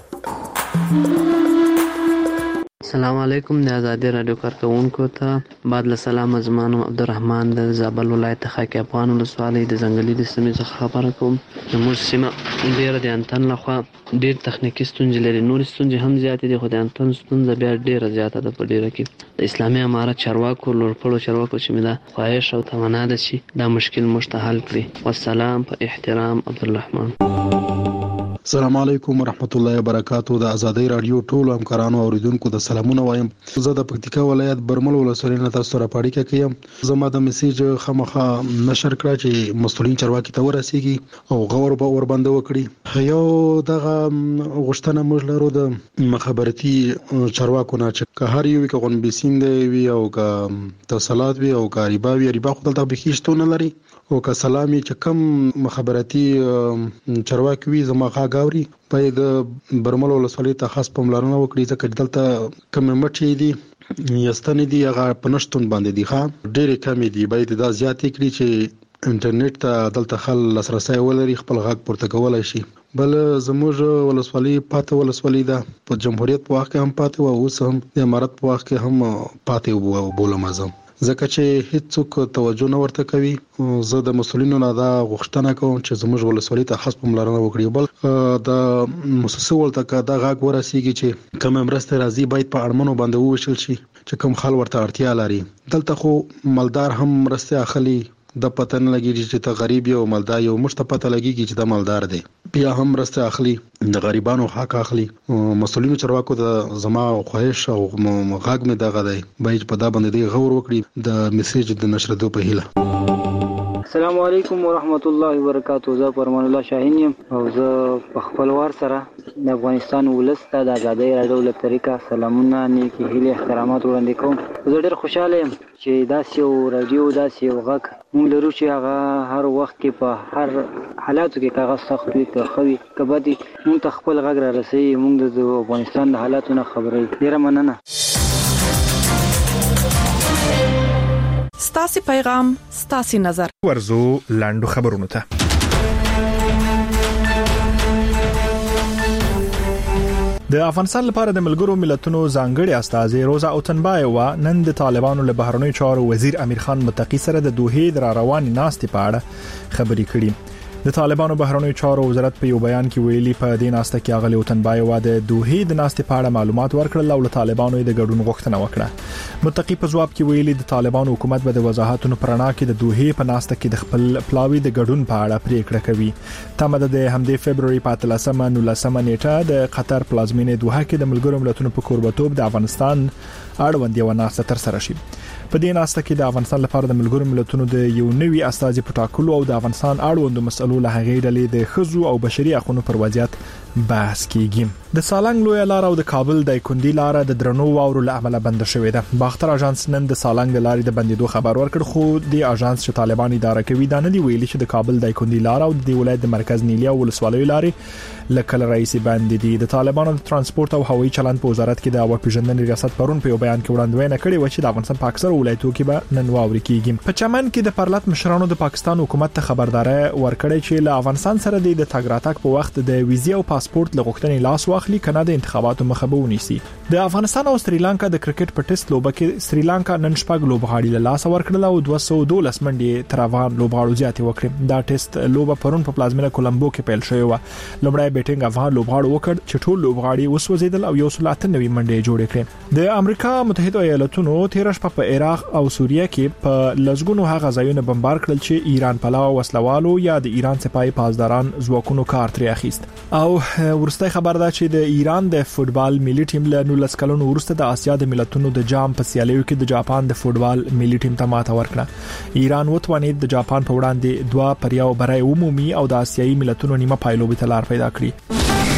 السلام علیکم د ازادي رادیو کارکونکو ته بعد له سلام زمانو عبدالرحمن د زابل ولایت خاکی افغان ولسوالۍ د ځنګلي د سیمې څخه خبره کوم. زموږ سیمه ډیره د انټن لخوا ډیر تخنیکی ستونزې لري نور ستونزې هم زیاتې دي خو د انټن ستونزه بیا ډیره زیاته ده په ډیره کې د اسلامي امارت چارواکو لوړپوړو چارواکو چې مې دا خواهش او تمنا ده چې دا مشکل موږ ته حل کړي. والسلام په احترام عبدالرحمن.
السلام علیکم ورحمت الله وبرکاتہ. د ازادي رادیو ټولو همکارانو او اوریدونکو د سلامونه وایم. زه د پکتیکا ولایت برمل ولسوالۍ نه تاسو را پاړی کوم. زما د میسیج خامخا نشر کړه چې مسؤلین چارواکي ته ورسیږي او غور به ور باندې وکړي. یو دغه غوښتنه موږ لرو د مخابرتي چارواکو نه چې هر یو کې غون بسین دی وی او کا تصالات وی او کا ریبا خو دلته به هیڅ لري او که سلامي چې کم مخابرتي چارواکي وي زما غاوري باید برمل ولسوالۍ ته خاص پاملرنه وکړي ځکه دلته کم مټي دي یستنې دي هغه پنشتون باندې دي ښه ډېر کم دي باید دا زیاتې کړي چې انټرنیټ ته دلته خل لاسرسي ولري خپل غاګ پورته کولای شي. بل زموږ ولسوالۍ پاته ولسوالۍ ده په جمهوریت په وخت کې هم پاته و اوس هم د امارت په وخت کې هم پاته بولم ازم ځکه چې هیڅوک توجه نه ورته کوي. زه د مسؤلینو نه دا غوښتنه کوم چې زموږ ولسوالۍ ته خاص پاملرنه وکړي. بل د مؤسسه ولته دا غاګ ورسیږي چې کوم مرسته راځي باید په اړمنو باندې وویشل شي چې کوم خل ورته اړتیا لري. دلته خو مالدار هم مرسته اخلي د پته نه لګیږي چې ته غریب یو مالدار یو مشته پته لګیږي چې دا مالدار دی بیا هم مرسته اخلي د غریبانو حق اخلي. مسؤلینو چارواکو د زما خواهش او غاګ مې دغه دی باید په دا باندې غور وکړي د میسیج د نشردو په هیله.
السلام علیکم ورحمت الله وبرکاتہ. زه فرمان الله شاهین یم او زه په خپلوار سره د افغانستان ولس ته د ازادۍ راډیو له طریقه سلامونه نیکی هیلې احترامات وړاندې کوم. زه ډېر خوشاله یم چې داسې یو راډیو داسې یو غږ موږ لرو چې هغه هر وخت کې په هر حالاتو کې هغه سخت وي که ښه وي که بد وي موږ ته خپل غږ را رسوي. موږ د افغانستان د حالاتو نه خبروي. ډېره مننه.
ستاسو پیغام ستاسو نظر.
ورزو لاندو خبرونه ته. د افغانستان لپاره د ملګرو ملتونو ځانګړي استازي روزا اوتنبایوا نن د طالبانو له بهرنی چارو وزیر امیر خان متقی سره د دوحې د رواني ناستې په اړه خبرې کړې. د طالبانو بهرنی چارو وزارت په یو بیان کې ویلي په دې ناسته کې اغلی اوتنبایوا د دوحې د ناستې په اړه معلومات ورکړل او له طالبانو د ګډون غوښتنه وکړه. متقی په جواب کې ویلي د طالبانو حکومت به د وضاحتونو پرانا کې د دوحې په ناسته کې د خپل پلاوی د ګډون په اړه پریکړه کوي. تمه ده د همدې فبرवरी په 13 نیټه د قطر پلازمینې دوحه کې د ملګرو ملتونو په کوربتوب د افغانستان اړوند یو ناسته تر سره شي. په دې ناسته کې د افغانستان لپاره د ملګرو ملتونو د یو نوي استازي په ټاکلو او د افغانستان اړوند مسلو له هغې ډلې د خزو او بشري حقوقو پر وضعیت بحث کیږي. د سالنګ لوی لار او د کابل د کندي لار د درنو واورو له امله بند شوې ده. باختر اژانس نن د سالنګ د لارې د بندیدو خبر ورکړ خو د اژانس چې طالبان اداره کوي دا نه دی ویلي چې د کابل د کندي لار او د ولایت د مرکز نیلیا ولسوالۍ لارې لکه رئیس باندې دي. د طالبانو د ترانسپورت او هوایي چلند په وزارت کې د هوا پیژندنې ریاست پرون په بیان کې وړاندوینه کړې و چې د افغانستان په اکثر ولایتونو کې به نن واوري کیږي. په چمن کې د پرلط مشرانو د پاکستان حکومت ته خبرداري ورکړې چې له افغانستان سره د تګ راتګ په وخت د ویزې او پاسپورت لغوښتنې لاس واخلي کنه د انتخاباتو مخه به ونیسي. د افغانستان او سریلانکا د کرکټ په ټیسټ لوبه کې سریلانکا نن شپږ لوبغاړي له لاس ورکړل او 212 منډي تر افغان لوبغاړو زیاتې وکړې. دا ټیسټ لوبه پرون په پلازمینه کولمبو کې پیل شوې و. لومړی بیټینګ افغان لوبغاړو وکړ چې ټول لوبغاړي وسوځیدل او 193 منډي جوړې کړې. د امریکا متحده ایالاتونو 13 شپه په عراق او سوریه کې په لزګونو هغه ځایونه بمبار کړل چې ایران پلاو وسلوالو یا د ایران سپایي پاسداران ځواکونو کار ترې اخیست. او ورسته خبر ده چې د ایران د فوتبال ملي ټیم له 19 کلونو وروسته د اسیا د ملتونو د جام په سیالیو کې د جاپان د فوتبال ملي ټیم ته ماته ورکړه. ایران وتوانید د جاپان په وړاندې 2-1 برای عمومي او د اسیایي ملتونو نیمه پایلوبي ته لار پیدا کړې.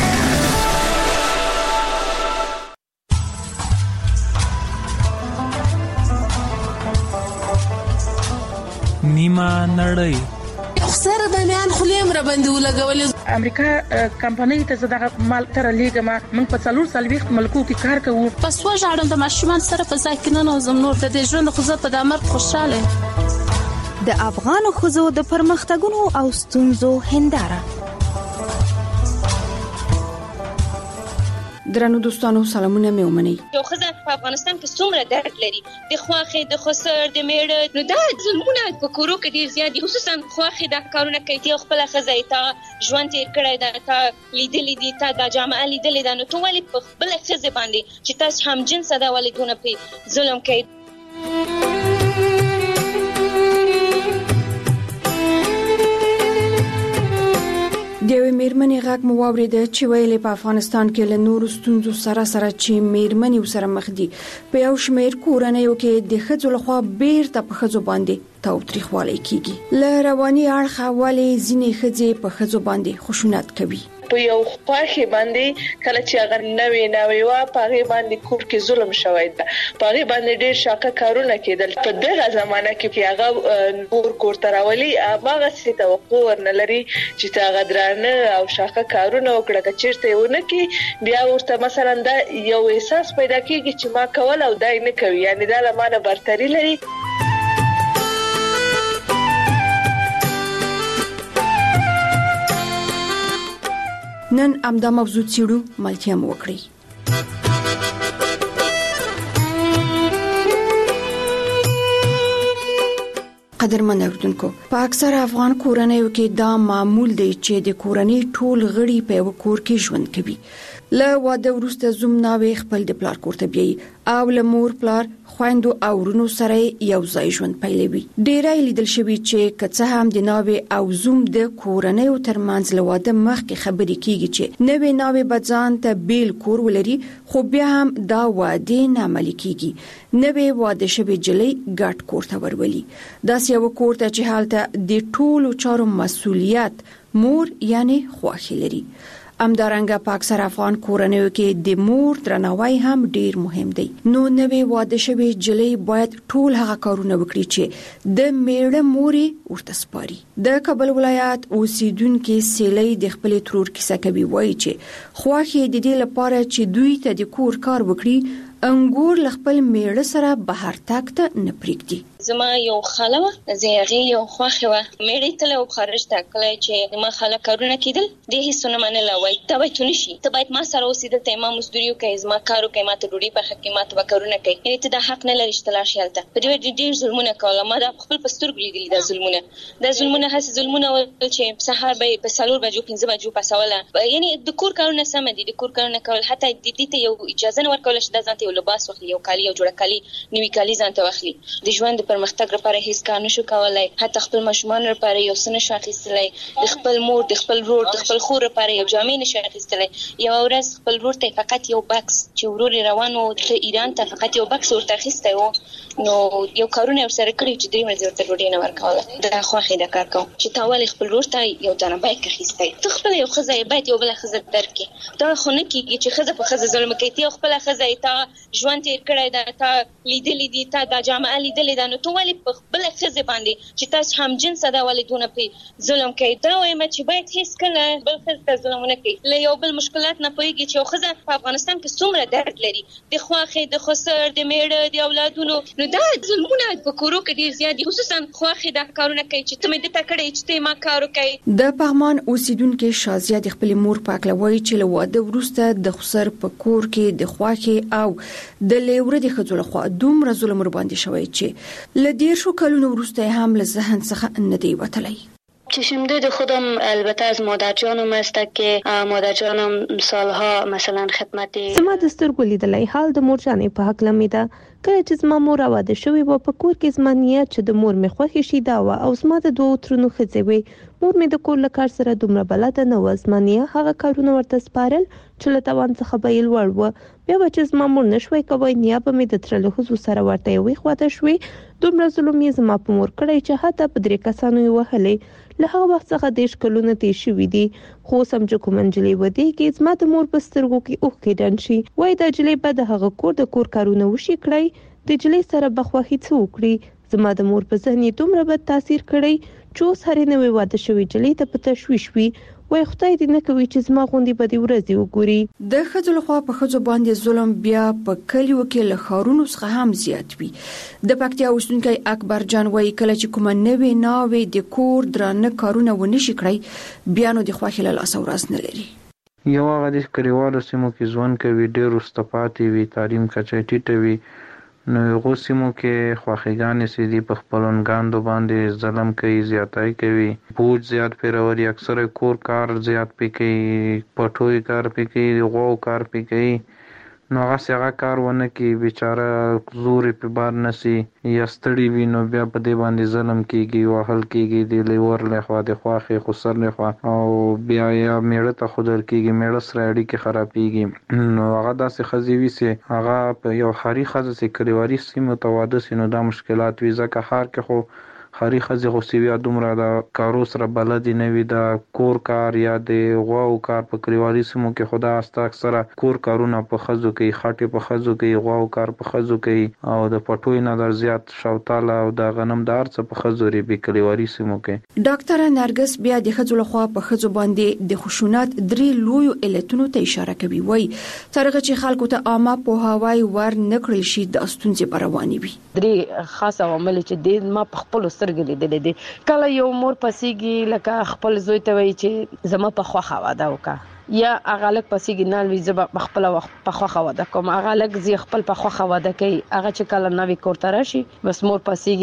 نیمه نړۍ
خسر د میان خلیم را باندې ولګولې.
امریکا کمپنۍ ته زداغه مال تر لیګما من په 4 ملکو کې کار کوو.
پس وژاړم د ماشومان سره په ځای کې نه نوزم نور د ژوند خو زه په دمر خوشاله.
د افغان خزو د پرمختګونو او ستونزو هنداره.
درنو دوستانو سلامونه مې ومنئ.
یو خزه په افغانستان کې څومره درد لري د خواخې د خسر د میړه نو دا ظلمونه په کورو کې ډیر زیات دي. خصوصا خواخې د کارونه کوي چې خپل خزه ته ژوند تیر کړی دا تا لیدلې دي تا د جامعه لیدلې ده نو ته ولې په خپل خزه باندې چې تاسو هم جنس دا ولې دونه په ظلم کوي.
دیوی میرمنې غږ مو واورید چې ویلې په افغانستان کې له نورو ستونزو سره چې میرمنې وسره مخ دي. په یو شمېر کورنیو کې د ښځو لخوا بیرته په ښځو باندې تاوتریخوالی کیږي. له رواني اړخه ولې ځینې ښځې په ښځو باندې خشونت کوي.
په یو خواخي باندې کله چې هغه نوې وا پاغي باندې کور کې ظلم شوی دی. پاغي باندې ډېر شاکه کارونه کېدل. په دغه زمانہ کې هغه نور کور تراولي هغه څه توقع ورنلري چې هغه درانه او شاکه کارونه وکړه چې ونه کې بیا ورته مثلا دا یو احساس پیدا کیږي چې ما کول او دای نه کوي یعنی دا لمانه برتری لري.
نن امدا موضوع چیرو ملتیا مو وکړي. قدرمن اوردونکو په اکثر افغان کورنیو کې دا معمول دی چې د کورنۍ ټول غړي په یو کور کې ژوند کوي. له واده وروسته زوم ناوې خپل د پلار کور ته بیایي او له مور پلار خويندو او ورونو سره یو ځای ژوند پیلوي. ډیری لیدل شوی چې که څه هم د ناوې او زوم د کورنۍ ترمنځ له واده مخکې خبرې کیږي چې نوې ناوې به ځان ته بیل کور ولري، خو بیا هم دا واده نه عملي کیږي. نوې واده شوی جلۍ ګډ کور ته ورولي، داسې یو کور ته چې حالته د ټولو چارو مسؤلیت مور یعنی خواخي لري. همدارنګه په اکثر افغان کورنیو کې د مور درناوی هم ډیر مهم دی. نو نوې واده شوی جلۍ باید ټول هغه کارونه وکړي چې د میړه موري ورته سپاري. د کابل ولایت اوسیدونکو سیلۍ د خپل ترور کیسه کوي، وایي چې خواخي د دې لپاره چې دوی ته د کور کار وکړي انګور خپل میړه سره بهر تاک ته نه پریږدي.
زما یو خاله و، زیغه یو خوخه و، میړه ته له خارج ته کله چې ما خاله کارونه کیدل د هیڅونه منله وای ته باید تونشي، ته باید ما سره اوسېدل، ته ما مزدوریو کوي، زما کارو کوي، ما ته ډوډۍ په حق کې ما ته کارونه کوي، یعنی ته د حق نه لري چې تلاش یالته په دې ډېر ظلمونه کوله. ما د خپل پستر ګلیدلی د ظلمونه هڅه ظلمونه ول چې سهار به په 4 بجو 5 بجو پاسوله، یعنی د کور کارونه سم دي، د کور کارونه کول حتی د دې ته یو اجازه نه ورکول چې د ځانته یو لباس واخلي، یو کالی، یو جوړه کالی، نوی کالی ځانته واخلي. د ژوند پرمختګ لپاره هیڅ کار نشو کولای، حتی خپل ماشومان لپاره یو څه نشو اخیستلای، د خپل مور، د خپل ورور، د خپل خور لپاره یو جامې نشو اخیستلای. یو ورځ خپل ورور ته فقط یو بکس چې ورور روان و ته ایران ته فقط یو بکس ورته اخیستی و، نو یو کارونه ورسره کړی چې 3 ورځې ورته ډوډۍ نه ورکوله. دا خوښې د کار کوم چې تا ولې خپل ورور ته یو دانه بیک اخیستی، ته خپل یو ښځه باید یو بله ښځه درکړي. دا خو نه کېږي چې ښځه په ښځه ظلم کوي، ته خپله ښځه تا ژوند تېر کړی ده، تا لیدلې دي، تا دا جامعه لیدلې ده، نو ته ولې په خپله ښځې باندې چې تاسو هم جنسه ده ولې دونه پرې ظلم کوي. دا وایم چې باید هیڅکله بل ښځې ته ظلم ونه کوي. له یو بل مشکلات نه پوهېږي چې یو ښځه په افغانستان کې څومره درد لري، د خواښې، د خسر، د میړه، د اولادونو. نو دا ظلمونه په کورو کې ډېر زیات دي، خصوصا خواښې دا کارونه کوي چې ته مې دته کړی چې ته ما کار وکړې.
د پغمان اوسیدونکو شازیه د خپل مور په اړه وایي چې له واده وروسته د خسر په کور کې د خواښې او د لیوره د ښځو لخوا دومره ظلم ور باندې شوی چې ل 10 کلونو وروسته هم له ذهن څخه نه دی وتلی.
چشمدید خودم البته از مادر جانم است که مادر جانم سالها مثلا خدمتی
زما د سترګو لیدلای حال د مور جانې په حق لمیده کله چې زما مور واده شوې و په کور کې زما نیت چې د مور مې خوښ شي دا و او زما د 2 ترونو ښځې وي. مور مې د کور له کار سره دومره بلده نه و، زما نیت هغه کارونه ورته سپارل چې له توان څخه به یې لوړ و. بیا چې زما مور نشوي کوي نیت به مې د تر له ښځو سره ورته یوې خواته شوې. دومره ظلم یې زما په مور کړی چې حتی په 3 کسانو یې وهلې. له هغه وخت څخه 10 کلونه تیر شوي دي، خو سم چې کوم نجلۍ ودی کې زما د مور په سترګو کې اوښکې ډنډ شي. وای دا نجلۍ به د هغه کور د کور کارونه وشي کړی، د نجلۍ سره بخواهي څه وکړي. زما د مور په ذهن دومره بد تاثیر کړی چې اوس هرې نوې واده شوې نجلۍ ته په تشویش وي. وای خدای دې نه کوي چې زما غوندې به دې ورځې وګوري.
د ښځو لخوا په ښځو باندې ظلم بیا په کلیو کې له ښارونو څخه هم زیات وي. د پکتیا اوسیدونکی اکبر جان وایي کله چې کومه نوې ناوې د کور درانه کارونه ونشي کړی بیا نو د خوښۍ له لاسه ورځ نه لري.
یو هغه د کلیوالو سیمو کې ژوند کوي، ډېر وروسته پاتې وي، تعلیم کچه ټیټه وي، نو هغو سیمو کې خواښیګانې چې دي په خپلوانګاندو باندې ظلم کوي، زیاتۍ کوي، بوج زیات پرې راولي، اکثره کور کار زیات پې کوي، پټوی کار پې کوي، د غواو کار پې کوي. نو هغسې هغه کار ونه کړي، بیچاره زور یې پې بار نه سي یا ستړي وي، نو بیا په دې باندې ظلم کېږي، وهل کېږي د لیور له خوا، د خواښې خسر له خوا، او بیا یا میړه ته ښودل کېږي، میړه سره اړیکې خرابېږي. نو هغه داسې ښځې وي چې هغه په یو ښاري ښځه چې کلیوالي سیمو ته واده سي نو دا مشکلات وي، ځکه ښار کې خو ښاري ښځې خو سویا دومره د کارو سره بلدې نه وي، د کور کار یا د غواو کار په کلیوالي سیمو کې خو دا اکثره کور کارونه په ښځو کوي، خټې په ښځو کوي، غواو کار په ښځو کوي، او د پټوی نه در زیات شوتاله او د غنم د هر څه په ښځو ریبي کلیوالي سیمو کې.
ډاکټره نرګس بیا د ښځو لخوا په ښځو باندې د خشونت 3 لویو علتونو ته اشاره کوي. وایي ترغه چې خلکو ته عامه پوهاوی ور نکړل شي د ستونزې رواني وي.
3 خاص عوامل چې د ما په خپل سترګې لیدلې دي. کله یو مور پسیږي لکه خپل زوی ته وایي چې زما په خوښه واده وکړه، یا هغه لک پسیږي نه وي زه به خپل په خوښه واده کوم، هغه لک زی خپل په خوښه واده کوي، هغه چې کله نوې کور ته راشي بس مور پسیږي هغه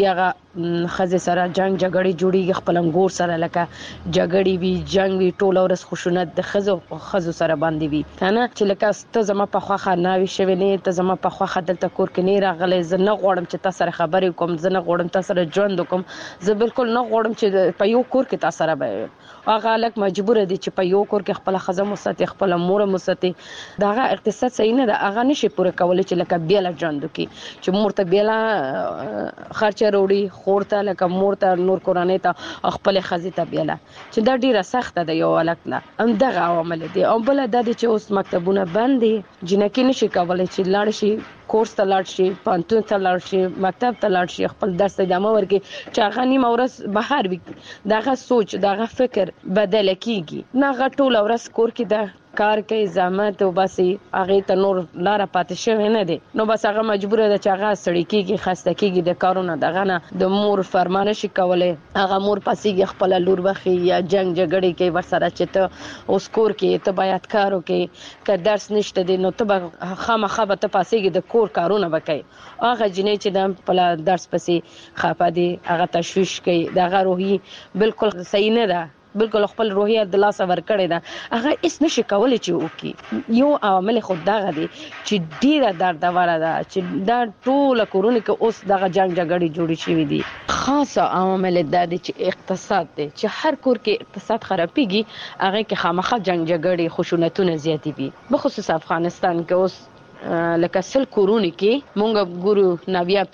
خزه سره جنگ جګړې جوړیږي خپل انګور سره لکه جګړې وی جنگ وی ټول ورس خشونت د خزو سره باندې وی کنه چې لکه ته زما په خواخه ناوي شوی نه ته زما په خواخه دلته کور کې نه راغلی زه نه غواړم چې تاسو سره خبرې کوم زه نه غواړم تاسو سره ژوند وکم زه بالکل نه غواړم چې په یو کور کې تاسو سره به هغه لک مجبور دي چې په یو کور کې خپل خزه مسته خپل مور مسته داغه اقتصاد صحیح نه ده هغه نشي پوره کولای چې لکه بیل ژوند وکي چې مور ته بیل خرچه وروړي خورته لکه مور ته نور کورانه ته خپل خزې ته بیاله چې دا ډیره سخته ده یو الکلا هم دغه عوامل دي او بل د دې چې اوس مکتبونه بند دي جنکې نشي کولای چې لاړ شي کورس ته لاړ شي پانتون ته لاړ شي مکتب ته لاړ شي خپل درس ادامه ورکړي چې هغه نیمه ورځ بهر وي دغه سوچ دغه فکر بدل کیږي نه غټول ورځ کور کې ده کار کوي زحمت او بس هغه ته نور لار پاتې شوی نه دي نو بس هغه مجبور ده چې هغه سړی کیږي خسته کیږي د کارونه دغه نه د مور فرمانه شي کولای هغه مور پسیږي خپل لور بخي یا جنگ جګړې کوي ورسره چې ته اوس کور کې ته باید کار وکړي که درس نشته دي نو ته خامخا به ته پسیږي د کور کارونه وکړي هغه جنې چې د خپل درس پسې خافه دي هغه تشویش کوي دغه روحي بالکل صحیح نه ده بالکل خپل روحیه د لاس ور کړی دا هغه اس نشي کولای چې وکي یو عوامل خود دغه دي چې ډیره دردوره ده چې دا ټول کورونه کې اوس دغه جنگ جګړې جوړې شوې دي خاصه عوامل د دي چې اقتصاد دي چې هر کور کې اقتصاد خرابېږي هغه کې خامخا جنگ جګړې خشونتونه زیاتې دي بخصوص افغانستان کې اوس لکه سل کورونه کې مونږ ګورو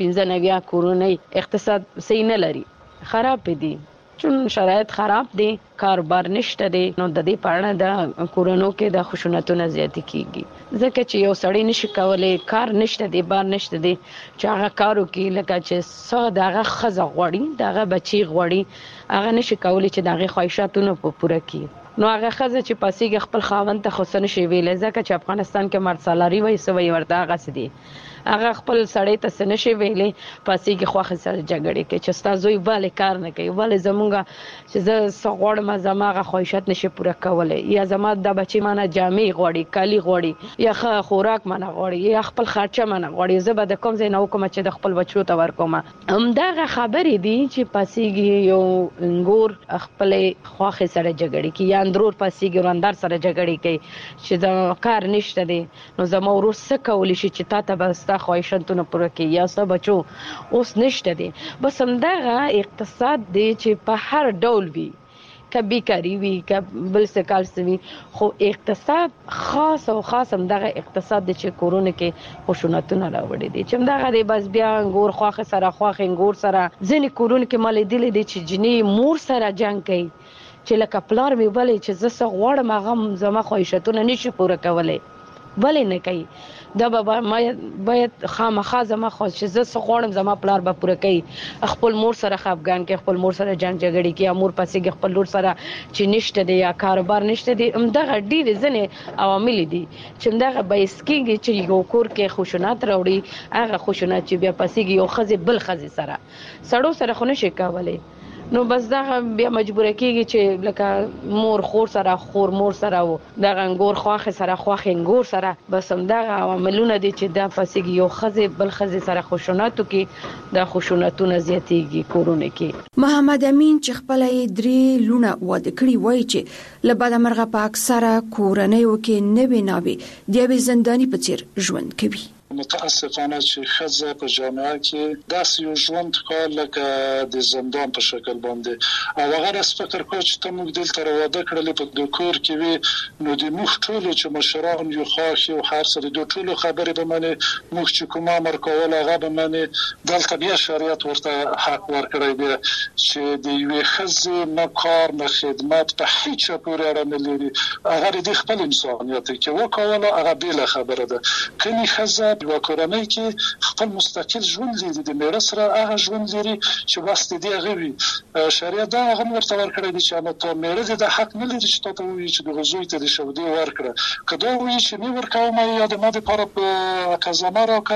90 کورونه اقتصاد صحیح نه لري خراب دي چون شرایط خراب دي کاروبار نشته دي نو د دې پړنه د کورونو کې د خشونتونو زیات کیږي ځکه چې یو سړی نشي کولای کار نشته دي بار نشته دي چې هغه کارو کې لکه چې څو دغه خزه غوړي دغه بچي غوړي هغه نشي کولای چې دغه خواهشاتونه پوره کړي نو هغه خزه چې پاسيږي خپل خاوند ته خصنه شي ویل ځکه چې افغانستان کې مرد سالاري وای سوي ورته هغه سدي هغه خپل سړی ته سن شي ویلې پاسيږي خوخه سره جګړې کې چې تاسو یې bale کار نه کوي bale زمونږه چې زه سغوړم زماغه خواهشات نشي پوره کولای یا زما د بچی مانه جامې غوړي کالی غوړي یا خوراک مانه غوړي یا خپل خرچه مانه غوړي زه به د کوم ځای نه وکم چې د خپل بچو ته ورکوم همدغه خبرې دي چې پاسيږي یو انګور خپل خوخه سره جګړې کې یا اندرور پاسيږي وراندار سره جګړې کوي چې دا کار نشته دي نو زما ورور څه کولی شي چې تاسو به خواهشاتونه پوره کوي یا څه بچو اوس نشته دي بس همدغه اقتصاد دی چې په هر ډول وي کبي کاری وي بل څه کال سوي خو اقتصاد خاص همدغه اقتصاد د چې کورونه کې خشونتونه راوړي دي چې همدغه دی بس بیا انګور خواخه انګور سره ځینې کورونه کې مال دي چې جنې مور سره جنگ کوي چې لکه پلار می ولې چې زه څه غواړم هغه زما خواهشاتونه نشي پوره کولای ولې نه کوي دا بابا ما باید خامخا زما خو چې زه څه غواړم زما پلار به پوره کوي خپل مور سره خپګان کې خپل مور سره جنگ جګړې کې امور پسې خپل لور سره چې نشته دی یا کاروبار نشته دی همدغه ډېر ځنې عوامل دي چې همدغه بایسکیږي چې یو کور کې خشونت راوړي هغه خشونت چې بیا پسې یو خزه بل خزه سره سړو سره خو نشي کولای نو بس دا بیا مجبور کیږي چې لکه مور خور سره خور مور سره و دا انګور خوخه انګور سره بس هم دا عواملونه دي چې دا پسې یو خزه بل خزه سره خشونتو کې دا خشونتونه زیاتېږي کورونه کې
محمد امین چې خپل 3 لونه واده کړی وای چې لباده مرغه په اکثره کورنۍ وکي نه ویناوي د زنداني په څیر ژوند کوي
متاسفانه چې خزه په جامعه کې داسې یو ژوند کول لکه د زندان په شکل باندې او هغه راس فکر کوي چې ته موږ دلته راوده کړل په د کور کې وي نو د موږ ټول چې مشران یو خاص او هر څه د ټولو خبرې به مني موږ چې کوم امر کول هغه به مني دلته بیا شریعت ورته حق ورکړی دی چې د یو خزه نه کار نه خدمت په هیڅ پورې اړه نه لري هغه د خپل انسانیت کې وکول هغه بل خبره ده کله خزه په کورنۍ کې خپل مستقل ژوند لري د میړه سره هغه ژوند لري چې واسطه دی غوي شریعت دا هغه ورته ورکړی دی چې نو ته میړه د حق نه لري چې ته وایي چې د غزوی ته د شودي ورکړه کله وایي چې نه ورکوم یا د ماده پر په کزما راکه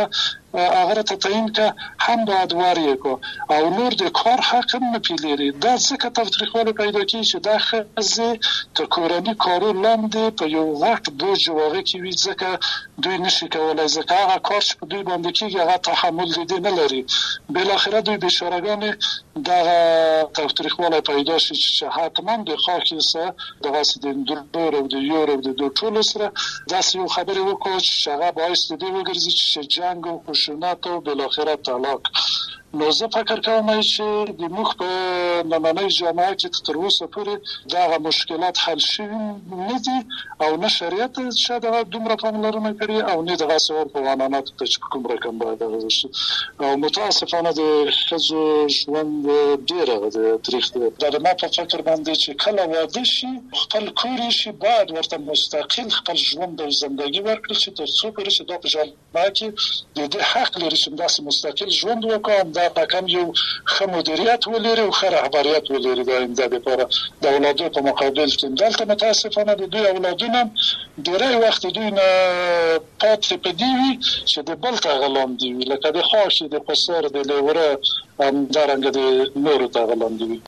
هغه ته تعین که هم باید واری کو او نور د کار حق نه پیلري دا ځکه تاوتریخوالی پیدا کیږي چې دا ښځې د کورني کارو لاندې په یو غټ بوج واقع کیږي ځکه دوی نشي کولای ځکه هغه کار چې په دوی باندې کیږي هغه تحمل دي نه لري بالاخره دوی بیچارهګان دا تاوتریخوالی پیدا شي چې حتما د خاکي سره د واسطې د دور او د یورو د دوه ټولو سره داسې یو خبره وکړي چې هغه باعث دي وګرځي چې جنگ او خشونت او بالاخره طلاق. نو زه فکر کوم چې د موږ په نننۍ جامعه کې تر اوسه پورې دا مشکلات حل شوي نه دي او نه شریعت شاید دومره پاملرنه کړې او نه دغه څور قوانینات ته چې کوم رقم باید غوښتل او متاسفانه د ښځو ژوند ډېر د تاریخ دا ما په فکر باندې چې کله واده شي خپل کور شي باید ورته مستقل خپل ژوند او ژوندۍ ورکړي چې تر څو پورې چې دا په جامعه کې د حق لري چې داسې مستقل ژوند وکړي دا پکم یو ښه مدیریت ولري او ښه رهبریت ولري د آینده لپاره د اولادو په مقابل کې دلته متاسفانه د دوی اولادونه ډېری وخت دوی نه پاتې پدې وي چې د بل ته غلام دي لکه د خاص د قصر د لوره همدارنګه د نورو ته غلام دي.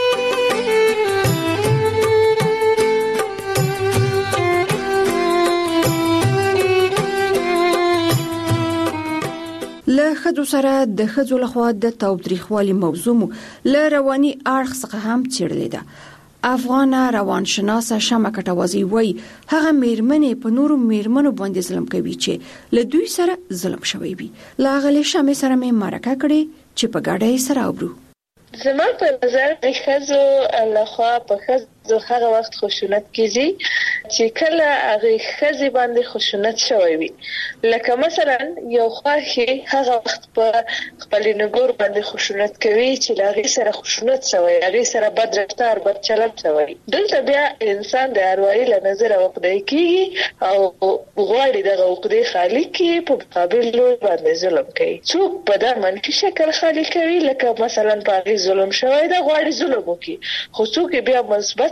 له خځو سره د خځو لخوا د تاوتریخوالي موضوع له رواني اړخ څخه هم څېړلې ده. افغان روانشناسه شمع کټوازی وایي هغه میرمنې په نورو میرمنو باندې ظلم کوي چې له دوی سره ظلم شوی وي. له هغې شمع سره مې مرکه کړې چې په ګډه یې سره اورو.
زما په نظر د ښځو لخوا په ښځو هغه وخت خشونت کیږي چې کله هغه ښځې باندې خشونت شوی وي لکه مثلا یو خواخي هغه وخت په خپل نګور باندې خشونت کوي چې هغه سره خشونت شوی هغه سره بد رفتار بد چلند شوی دلته بیا انسان د اروایي له نظر وقدای کیږي او غواړي دغه وقدای خالی کی په مقابل باندې ظلم کوي څوک په دا منفي شکل خالی کوي لکه مثلا په ظلم شوی دا غواړي ظلم وکړي خو څوک بیا مثبت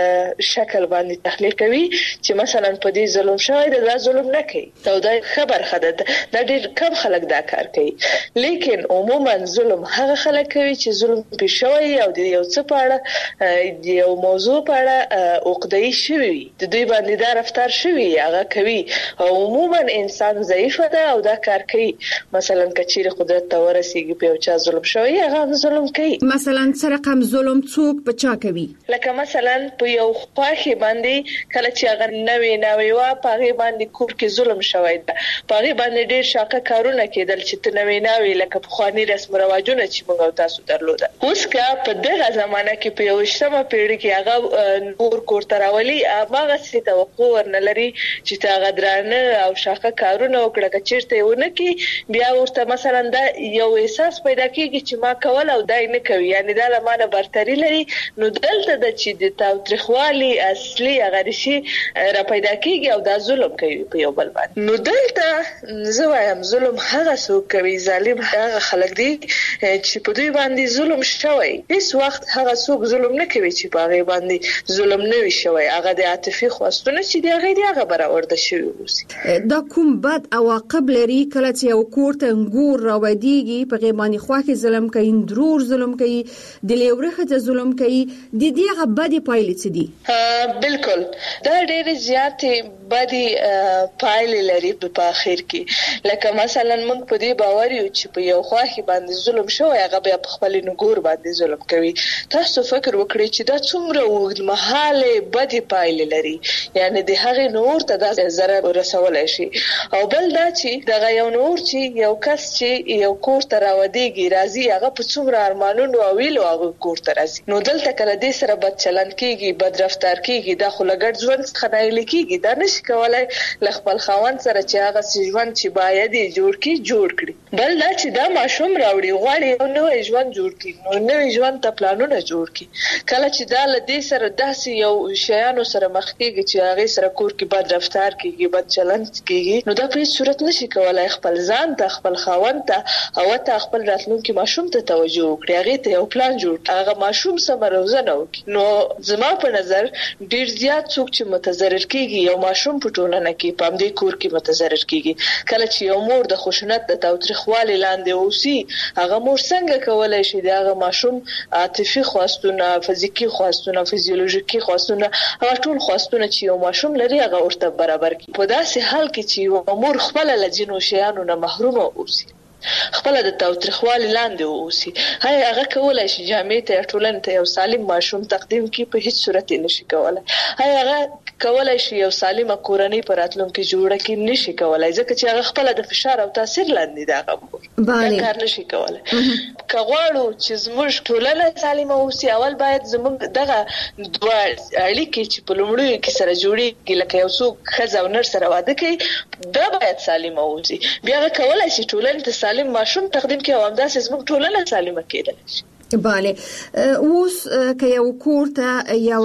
شکل باندې تحلیل کوي چې مثلا په دې ظلم شوی دا ظلم نه کوي دا خبر خده دا ډېر کم خلک دا کار کوي لیکن عموما ظلم هغه خلک کوي چې ظلم پېښ شوی او د یو څه په اړه د یو موضوع په اړه عقده‌ای شوی د دوی باندې دا رفتار شوی هغه کوي او عموما انسان ضعیف ده او دا کار کوي مثلا کچیر قدرت ته ورسیږي په چا ظلم شوی هغه ظلم کوي
مثلا سره کم ظلم څوک په چا کوي
لکه مثلا په یو خواخي باندې کله چې هغه نوې وا پاره باندې کور کې ظلم شوی ده پاره باندې ډېر شاکه کارونه کېدل چې نوې لکه په خواني رسم رواجونه چې موږ تاسو درلوده اوس کا په دغه زمانہ کې په یو شمه پیړۍ کې هغه نور کور تراولي هغه څه توقع ورنلري چې تا غدرانه او شاکه کارونه وکړه چیرته ونه کې بیا ورته مثلا دا یو احساس پیدا کیږي چې ما کول او دای نه کوي یعنی دا لمانه برتری لري نو دلته د چې د تاوتریخوالي اصلي هغه شي را پیدا کیږي او دا ظلم کوي په یو بل باندې نو دلته زه وایم ظلم هغه څوک کوي ظالم هغه خلک دي چې په دوی باندې ظلم شوی هیڅ وخت هغه څوک ظلم نه کوي چې په هغه باندې ظلم نه وي شوی هغه د عاطفي خواستونه چې دی هغه برابر ده شوی اوسي
دا کوم بد عواقب لري کله چې یو کور ته انګور راوړيږي په غیبانی خواخي ظلم کوي درور ظلم کوي د لیورخه ظلم کوي د دې هغه بدی پایلې څه دي
بالکل دا ډېر زیاتې بدی پایلې لري په اخر کې لکه مثلا موږ په دې باور یو چې په یو خواخي باندې ظلم شوی هغه بیا په خپل نګور باندې ظلم کوي تاسو فکر وکړئ چې دا څومره اوږدمهاله بدی پایلې لري یعنی د هغه نور ته د ضرر رسولای شي او بل دا چې دغه یو نور چې یو کس چې یو کور ته راوړيږي راځي هغه په څومره ارمانونو او ویلو هغه کور ته راځي نو دلته کله دې سره بد چلند کیږي بد رفتار کیږي دا خو لګړ ژوند څخه نه لیکيږي دا نشي کولای ل خپل خاوند سره چې هغه ژوند چې باید جوړ کړي بل دا چې دا ماشوم راوړي غواړي نو ژوند جوړ کړي نو ژوند ته پلانونه جوړ کړي کله چې دا ل دې سره داسې یو شیانو سره مخ کیږي چې هغه سره کور کې بد رفتار کیږي بد چلند کیږي نو دا په صورت نشي کولای خپل ځان ته خپل خاوند ته او ته خپل راتلونکي ماشوم ته توجه وکړي هغه ته یو پلان جوړ هغه ماشوم سم روزنه وکړي نو زما په نظر ډیر زیات څوک چې متضرر کیږي یو ماشوم ماشوم په ټولنه کې په دې کور کې متضرر کیږي. کله چې یو مور د خشونت د تاوتریخوالي لاندې اوسي هغه مور څنګه کولای شي د هغه ماشوم عاطفي خواستونه، فزیکی خواستونه، فزیولوژیکي خواستونه، هغه ټول خواستونه چې یو ماشوم لري هغه ورته برابر کړي. په داسې حال کې چې یو مور خپل له ځینو شیانو نه محرومه اوسي، خپل د تاوتریخوالي لاندې اوسي، هغه کولای شي جامع ته ټولنې ته یو سالم ماشوم تقدیم کړي، په هیڅ صورت نشي کولای. هغه کولای شي یو سالمه کورنۍ په راتلونکي جوړه کړي، نشي کولای ځکه چې هغه خپل د فشار او تاثیر لاندې دا هغه کار نشي کولای. کغواړو چې زموږ ټولنه سالمه اوسي، اول باید زموږ دغه دوه اړیکې چې په لومړیو کې سره جوړیږي، لکه یو څوک ښځه او نر سره واده کوي، دا باید سالمه اوسي. بیا هغه کولای شي ټولنې ته سالم ماشوم تقدیم کړي او همداسې زموږ ټولنه سالمه کېدلی شي.
بله، اوس که یو کور ته یو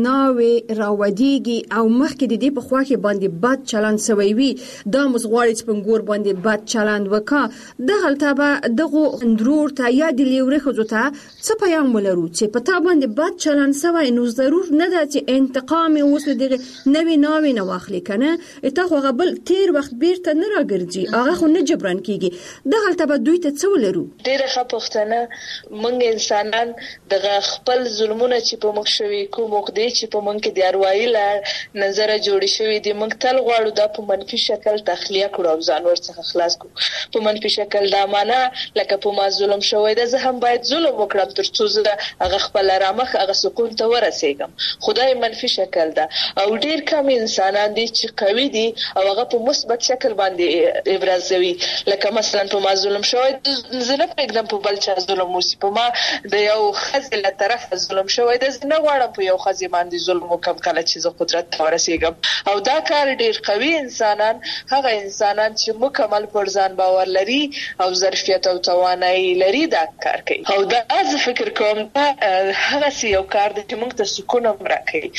ناوې راودیږي او مخکې د دې په خوا کې باندې بد چلند سوی وي، دا موږ غواړي چې په کور باندې بد چلند وکړه، دغلته به دغو اندرور ته یا د لیورې ښځو ته څه پیغام ولرو چې په تا باندې بد چلند سوی، نو ضرور نه ده چې انتقام یې اوس له دغې نوې ناوې نه واخلي، که نه تا خو هغه بل تیر وخت بیرته نه راګرځي، هغه خو نه جبران کېږي. دغلته به دوی ته څه ولرو؟
ډېره ښه پوښتنه. موږ انسانان دغه خپل ظلمونه چې په موږ شوي، کوم عقدې چې په موږ کې د اروايي له نظره جوړې شوي دي، موږ تل غواړو دا په منفي شکل تخلیه کړو او ځان ورڅخه خلاص کړو په منفي شکل. دا معنا لکه په ما ظلم شوی ده، زه هم باید ظلم وکړم تر څو زه هغه خپل رامخ هغه سکون ته ورسېږم. خدای منفي شکل ده او ډېر کم انسانان دي چې قوي دي او هغه په مثبت شکل باندې ابرازوي. لکه مثلا په ما ظلم شوی، زه نه پرېږدم په بل چا ظلم وشي. په ما د یو ښځې له طرفه ظلم شوی ده، زه نه غواړم په یو ښځې باندې ظلم وکړم کله چې زه قدرت ته ورسېږم. او دا کار ډېر قوي انسانان، هغه انسانان چې مکمل پر ځان باور لري او ظرفیت او توانایي لري، دا کار کوي. او دا زه فکر کوم دا هغسې یو کار دی چې موږ ته سکون هم راکوي.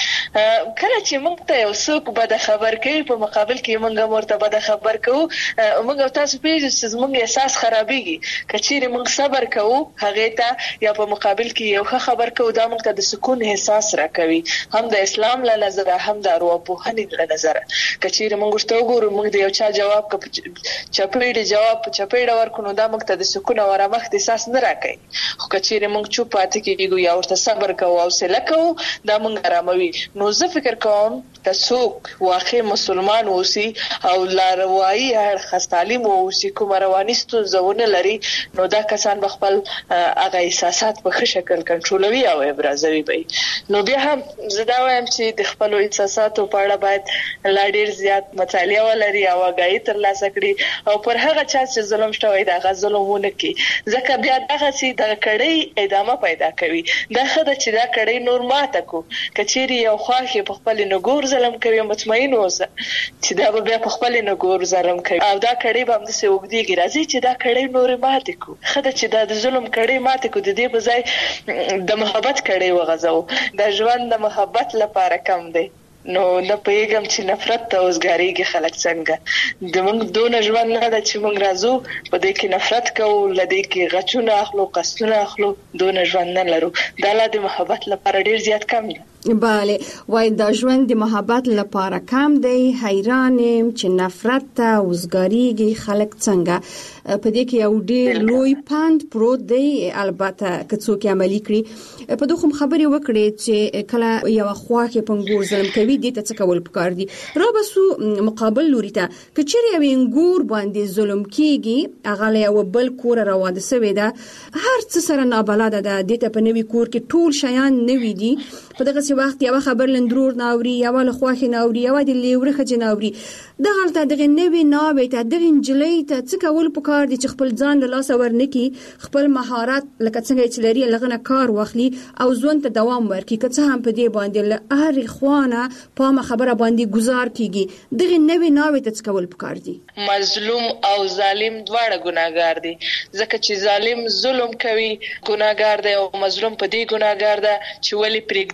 کله چې موږ ته یو څوک بده خبر کوي، په مقابل کې موږ هم ورته بده خبر کوو، موږ او تاسو پوهېږو چې زموږ احساس خرابېږي. که چیرې موږ صبر کوو هغې ته یا په مقابل کې یو ښه خبر کوو، دا موږ ته د سکون احساس راکوي، هم د اسلام له نظره هم د ارواپوهنې له نظره. که چیرې موږ ورته وګورو، موږ د یو چا جواب که چپېړې جواب په چپېړه ورکړو، نو دا موږ ته د سکون او آرامښت احساس نه راکوي. خو که چیرې موږ چوپ پاتې کېږو یا ورته صبر کوو او حوصله کوو، دا موږ آراموي. نو زه فکر کوم که څوک واقع مسلمان اوسي او لاروایي اړخ تعلیم اوسي، کومه رواني ستونزه ونه لري، نو دا کسان به خپل هغه احساسات په ښه شکل کنټرولوي او ابرازوي به. نو بیا هم زه دا وایم چې د خپلو احساساتو په اړه باید لا ډېر زیات مطالعه ولري او آګاهي ترلاسه کړي او پر هغه چا چې ظلم شوی دی هغه ظلم ونه کړي، ځکه بیا دغسې دغه کړۍ ادامه پیدا کوي. دا ښه ده چې دا کړۍ نور ماته کړو. که چیرې یو خواښ یې په خپل نګور ظلم کوي، مطمئن اوسه چې دا به بیا په خپل نګور ظلم کوي او دا کړۍ به همداسې اوږدېږي. راځي چې دا کړۍ نورې ماتې کړو. ښه ده چې دا د ظلم کړۍ ماتې کړو، د دې په ځای د محبت کړۍ وغځوو. دا ژوند د محبت لپاره کم دی. نو نه پوهېږم چې نفرت ته اوسګارېږي خلک څنګه. زموږ دونه ژوند نه ده چې موږ راځو په دې کې نفرت کوو، له دې کې غچونه اخلو، قصدونه اخلو. دونه ژوند نه لرو. دا لا د محبت لپاره ډېر زیات کم دی.
بله، وای دا ژوند د محبت لپاره کم دی. حیران یم چې نفرت ته اوسګارېږي خلک څنګه. په دې کې یو ډېر لوی پند پروت دی، البته که څوک عملي کړي. په دغه خبرې وکړې چې کله یو خواږه پنګور ظلم کوي، دې ته څه کول پکار دي. را بسو مقابل لوري ته که چیرې یو انګور باندې ظلم کیږي، هغه له یو بل کور راواده سوی ده، هر څه سره نابلده ده، دې ته په نوي کور کې ټول شیان نوي دي. په دغه وخت یو خبر لندرور ناوري، یو له خواخي ناوري، یو د لیورې خځې ناوري. دغلته دغه نوي ناوې ته دغه انجلۍ ته څه کول پکار دي چې خپل ځان له لاسه ورنکي، خپل مهارت لکه څنګه چې لري لغه نه کار واخلي او ژوند ته دوام ورکړي. که څه هم په دې باندې له هرې خوانه په خبره باندې گزار کیږي، دغه نوې ناوې ته څه کول پکار دي؟
مظلوم او ظالم دواړه ګناهګار دي، ځکه چې ظالم ظلم کوي ګناهګار دی او مظلوم په دې ګناهګار ده چې ولی پرېږدي په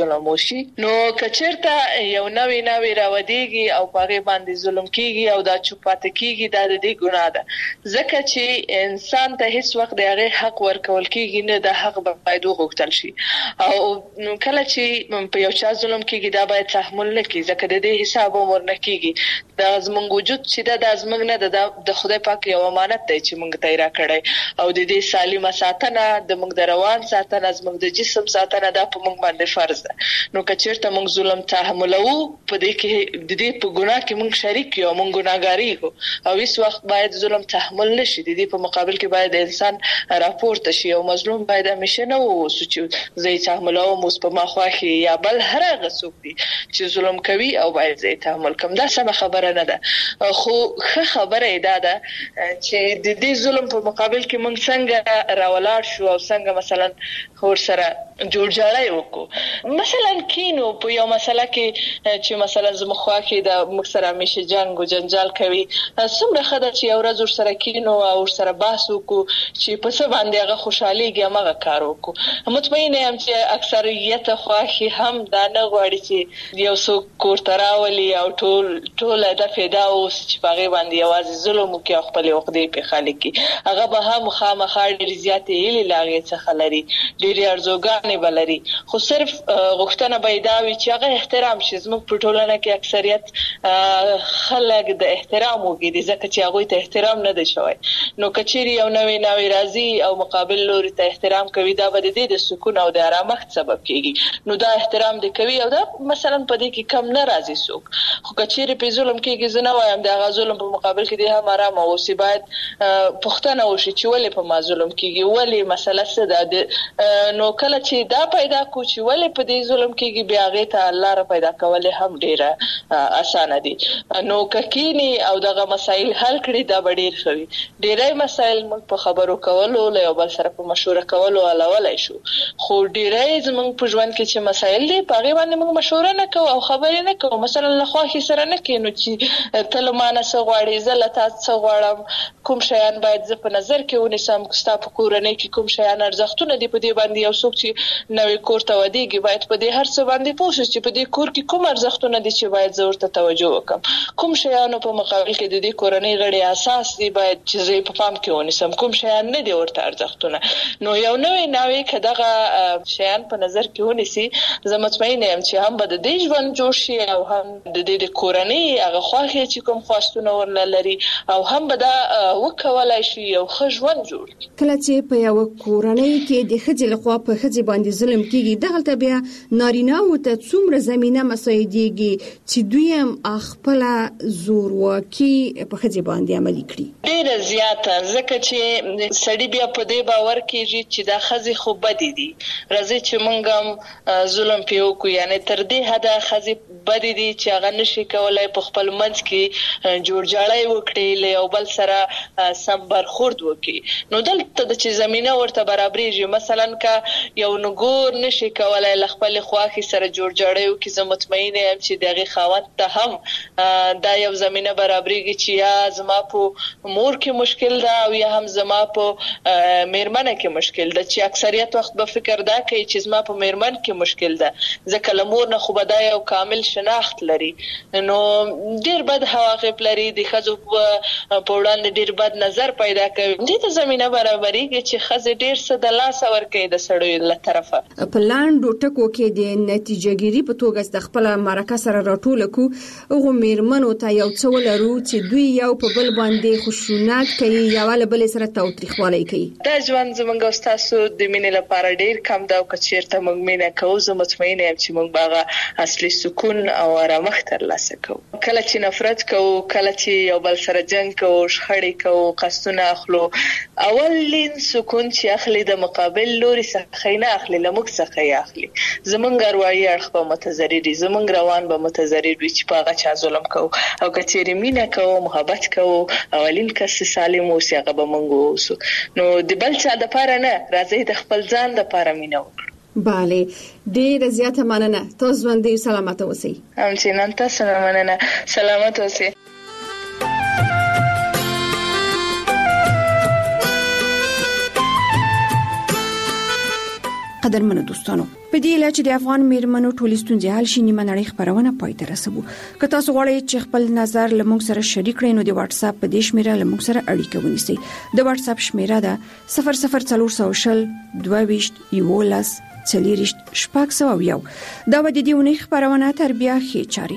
ظلم وشي نو کچرته یو نوې راوديږي او پاره باندې ظلم کیږي او دا چوپات کیږي دا د دې ګناه ده ځکه چې انسان ته هیڅ وخت د هغه حق ورکول کیږي نه د حق باید وغوښتل شي او کله چې په یو چا ظلم کیږي دا باید تحمل نه کیږي ځکه د دې حساب عمر نه کیږي دا زمونږ وجود چې دا زمونږ نه د خدای پاک یو امانت دی چې موږ ته راکړی او د دې سالمه ساتنه د موږ د روان ساتنه زموږ د جسم ساتنه دا په موږ باندې فرض ده نو کچیرته موږ ظلم تحملو په دې کې د دې په ګناه کې موږ شریک یو موږ ګناګاری یو او هیڅ وخت باید ظلم تحمل نشي د دې په مقابل کې باید انسان راپورته شي او مظلوم باید همیشه نه ووسو چې زه تحملو مو په ما خوښي یا بل هر هغه څوک دی چې ظلم کوي او باید زه تحمل کوم دا سم خبره نه ده خو خبره ده چې د دې ظلم په مقابل کې موږ څنګه راولاړ شو او څنګه مثلا ور سره جوړجاړی وکړو مثلا کینو په یو مسله کې چې مثلا زموږ کې د موږ سره همیشه جنگ او جنجال کوي څومره خدای چې یو ورځ ور سره کینو او ور سره بحث وکړو چې په څه باندې هغه خوشحاليږي هغه کار وکړو مطمئن یم چې اکثریت خواشي هم دا نه غواړي چې یو څوک کوړتراولي او ټول د فدا اوس چې هغه باندې یوازې ظلم کوي خپل وقدې په خالق هغه به هم خامخا ډیر زیاتې هلي لاغې څخه لري ډېری ارزوګانې بلري خو صرف غوښتنه بيداوي چې هغه احترام شي زموږ په ټولنه کې اکثریت خلک د احترام وګړي ځکه چې هغه ته احترام نه دی شوی نو کچيري یو نوې راځي او مقابل لوري ته احترام کوي دا به د دې د سکون او د آرامښت سبب کیږي نو دا احترام دی کوي او دا مثلا په دې کې کم نه راځي څوک خو کچيري په ظلم کېږي زنه وایم دا غزل په مقابل کې د هم آرام او سی باید پښتنه وشي چې ولې په ما ظلم کېږي ولې مسله څه ده نو کله چې دا پیدا کو چې ولې په دې ظلم کېږي بیا غي ته الله را پیدا کول هم ډیره اسانه دي نو ککینی او دغه مسائل حل کړي دا ډیر خوي ډیرای مسائل موږ په خبرو کولو له یو بل سره په مشوره کولو علاوه شو خو ډیرای زموږ په ژوند کې چې مسائل دي په غي باندې موږ مشوره نه کوو او خبرې نه کوو مثلا له خواخي سره نه کینو چې تل مانه څه غواړي زلته څه غواړم کوم شیان باید زه په نظر کې ونیسم ستا په کورنۍ کې کوم شیان ارزښتونه دي په دې باندې یو څوک چې نوې کور ته ودیږي باید په دې هر څه باندې پوه شي چې په دې کور کې کوم ارزښتونه دي چې باید زه ورته توجه وکم کوم شیانو په مقابل کې د دې کورنۍ غړي اساس دي باید چې زه په پام کې ونیسم کوم شیان نه دي ورته ارزښتونه نو یو نوې کداغه شیان په نظر کې ونیسي زه مطمئن یم چې هم به د دې ژوند جوړ شي او هم د دې کورنۍ هغه خواخي چې کوم خواستونه ورلري او هم به دا وکولای شي یو ښه ژوند جوړ
کله چې په یو کورنۍ کې د ښځې لخوا په ښځې باندې ظلم کیږي دغه بیا نارینه او ته څومره زمينه مساعدېږي چې دوی هم خپل زورواکي په ښځې باندې عملي کړي
ډېر زیاته ځکه چې سړی بیا په دې باور کېږي چې دا ښځې خو بدې دي راځي چې موږ هم ظلم پیو کو یعنی تر دې حده ښځې بدې دي چې هغه نشي کولای په خپل منځ کې جوړجاړی وکړي له یو بل سره سم برخورد وکړي نو دلته د چې زمينه ورته برابرېږي مثلا کا یو نګور نشي کولای ل خپل خواخي سره جوړجاړی وکړي زه مطمئن یم چې دغه خاوند ته هم دا یو زمينه برابرېږي چې یا زما په مور کې مشکل ده او یا هم زما په میرمنه کې مشکل ده چې اکثریت وخت به فکر دا کوي چې زما په میرمن کې مشکل ده ځکه لمور نه خو بدای او کامل شناخت لري نو ډیر بد حواقب لري د خزو په وړاندې ډیر بد نظر پیدا کوي دې ته زمينه برابرېږي چې خزه ډیر څه د لاس اور کوي د سړیو له طرفه
په لاندو ټکو کې د نتیجهګيري په توګه د خپل مرکه سره راټول کو او میرمنو ته یو څه ولرو چې دوی یو په بل باندې خشونت کوي یا ول بل سره توتریخوالي کوي
دا ژوند زمونږ استادو د مینې لپاره ډیر کم دا او کچیرته موږ مینه کوو زه مطمئن یم چې موږ باغه اصلي سکون او آرامښت ترلاسه کوو کله چې نفرت کوو کله چې یو بل سره جنگ کوو شخړې کوو قصونه اخلو اولین سکون چې اخلي د مقابل لوري څخه نه اخلي لموږ څخه یې اخلي زمونږ اروایي اړخ به متضرر دي زمونږ روان به متضرر وي چې پاغه چا ظلم کوو او کچېرې مینه کوو محبت کوو اولین کس سالم اوسي هغه به موږ اوسو نو د بل چا د پاره نه راځي د خپل ځان د پاره مینه وکړو
بله ډیر زیاته مننه تاسو باندې سلامت اوسئ
همچنان تاسو مننه سلامت اوسئ
قدرمنو دوستانو په دې لاره چې د افغان میرمنو ټولې ستونزې حل شي نیمه نړۍ خبرونه پای ته رسوو. که تاسو غواړئ چې خپل نظر له موږ سره شریک کړئ نو د واتس اپ په دې شمیره له موږ سره اړیکه ونیسئ. د واتس اپ شمیره ده 00400 22 11 40 601. دا به د دې ونې خبرونه تر بیا ښې چاري.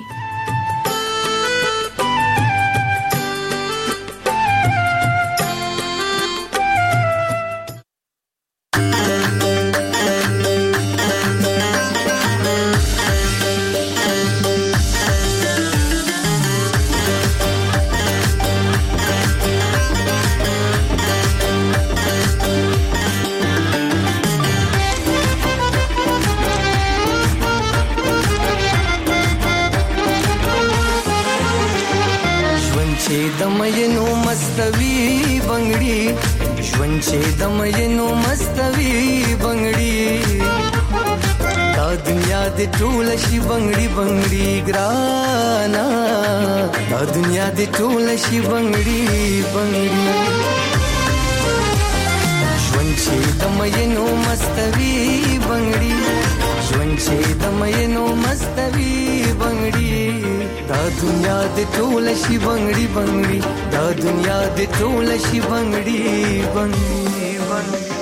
دمینو مستوی بنگړي ژوند چې دمینو مستوی بنگړي دا دنیا د ټول شي بنگړي بنگړي ګرانا دا دنیا د ټول شي بنگړي بنگړي ژوند چې دمینو مستوی بنگړي ژوند چې دمینو مستوی بنگړي دا دنیا د ټول شي بنگړي بنگړي دا دنیا د ټول شي بنگړي بنگړي بنگړي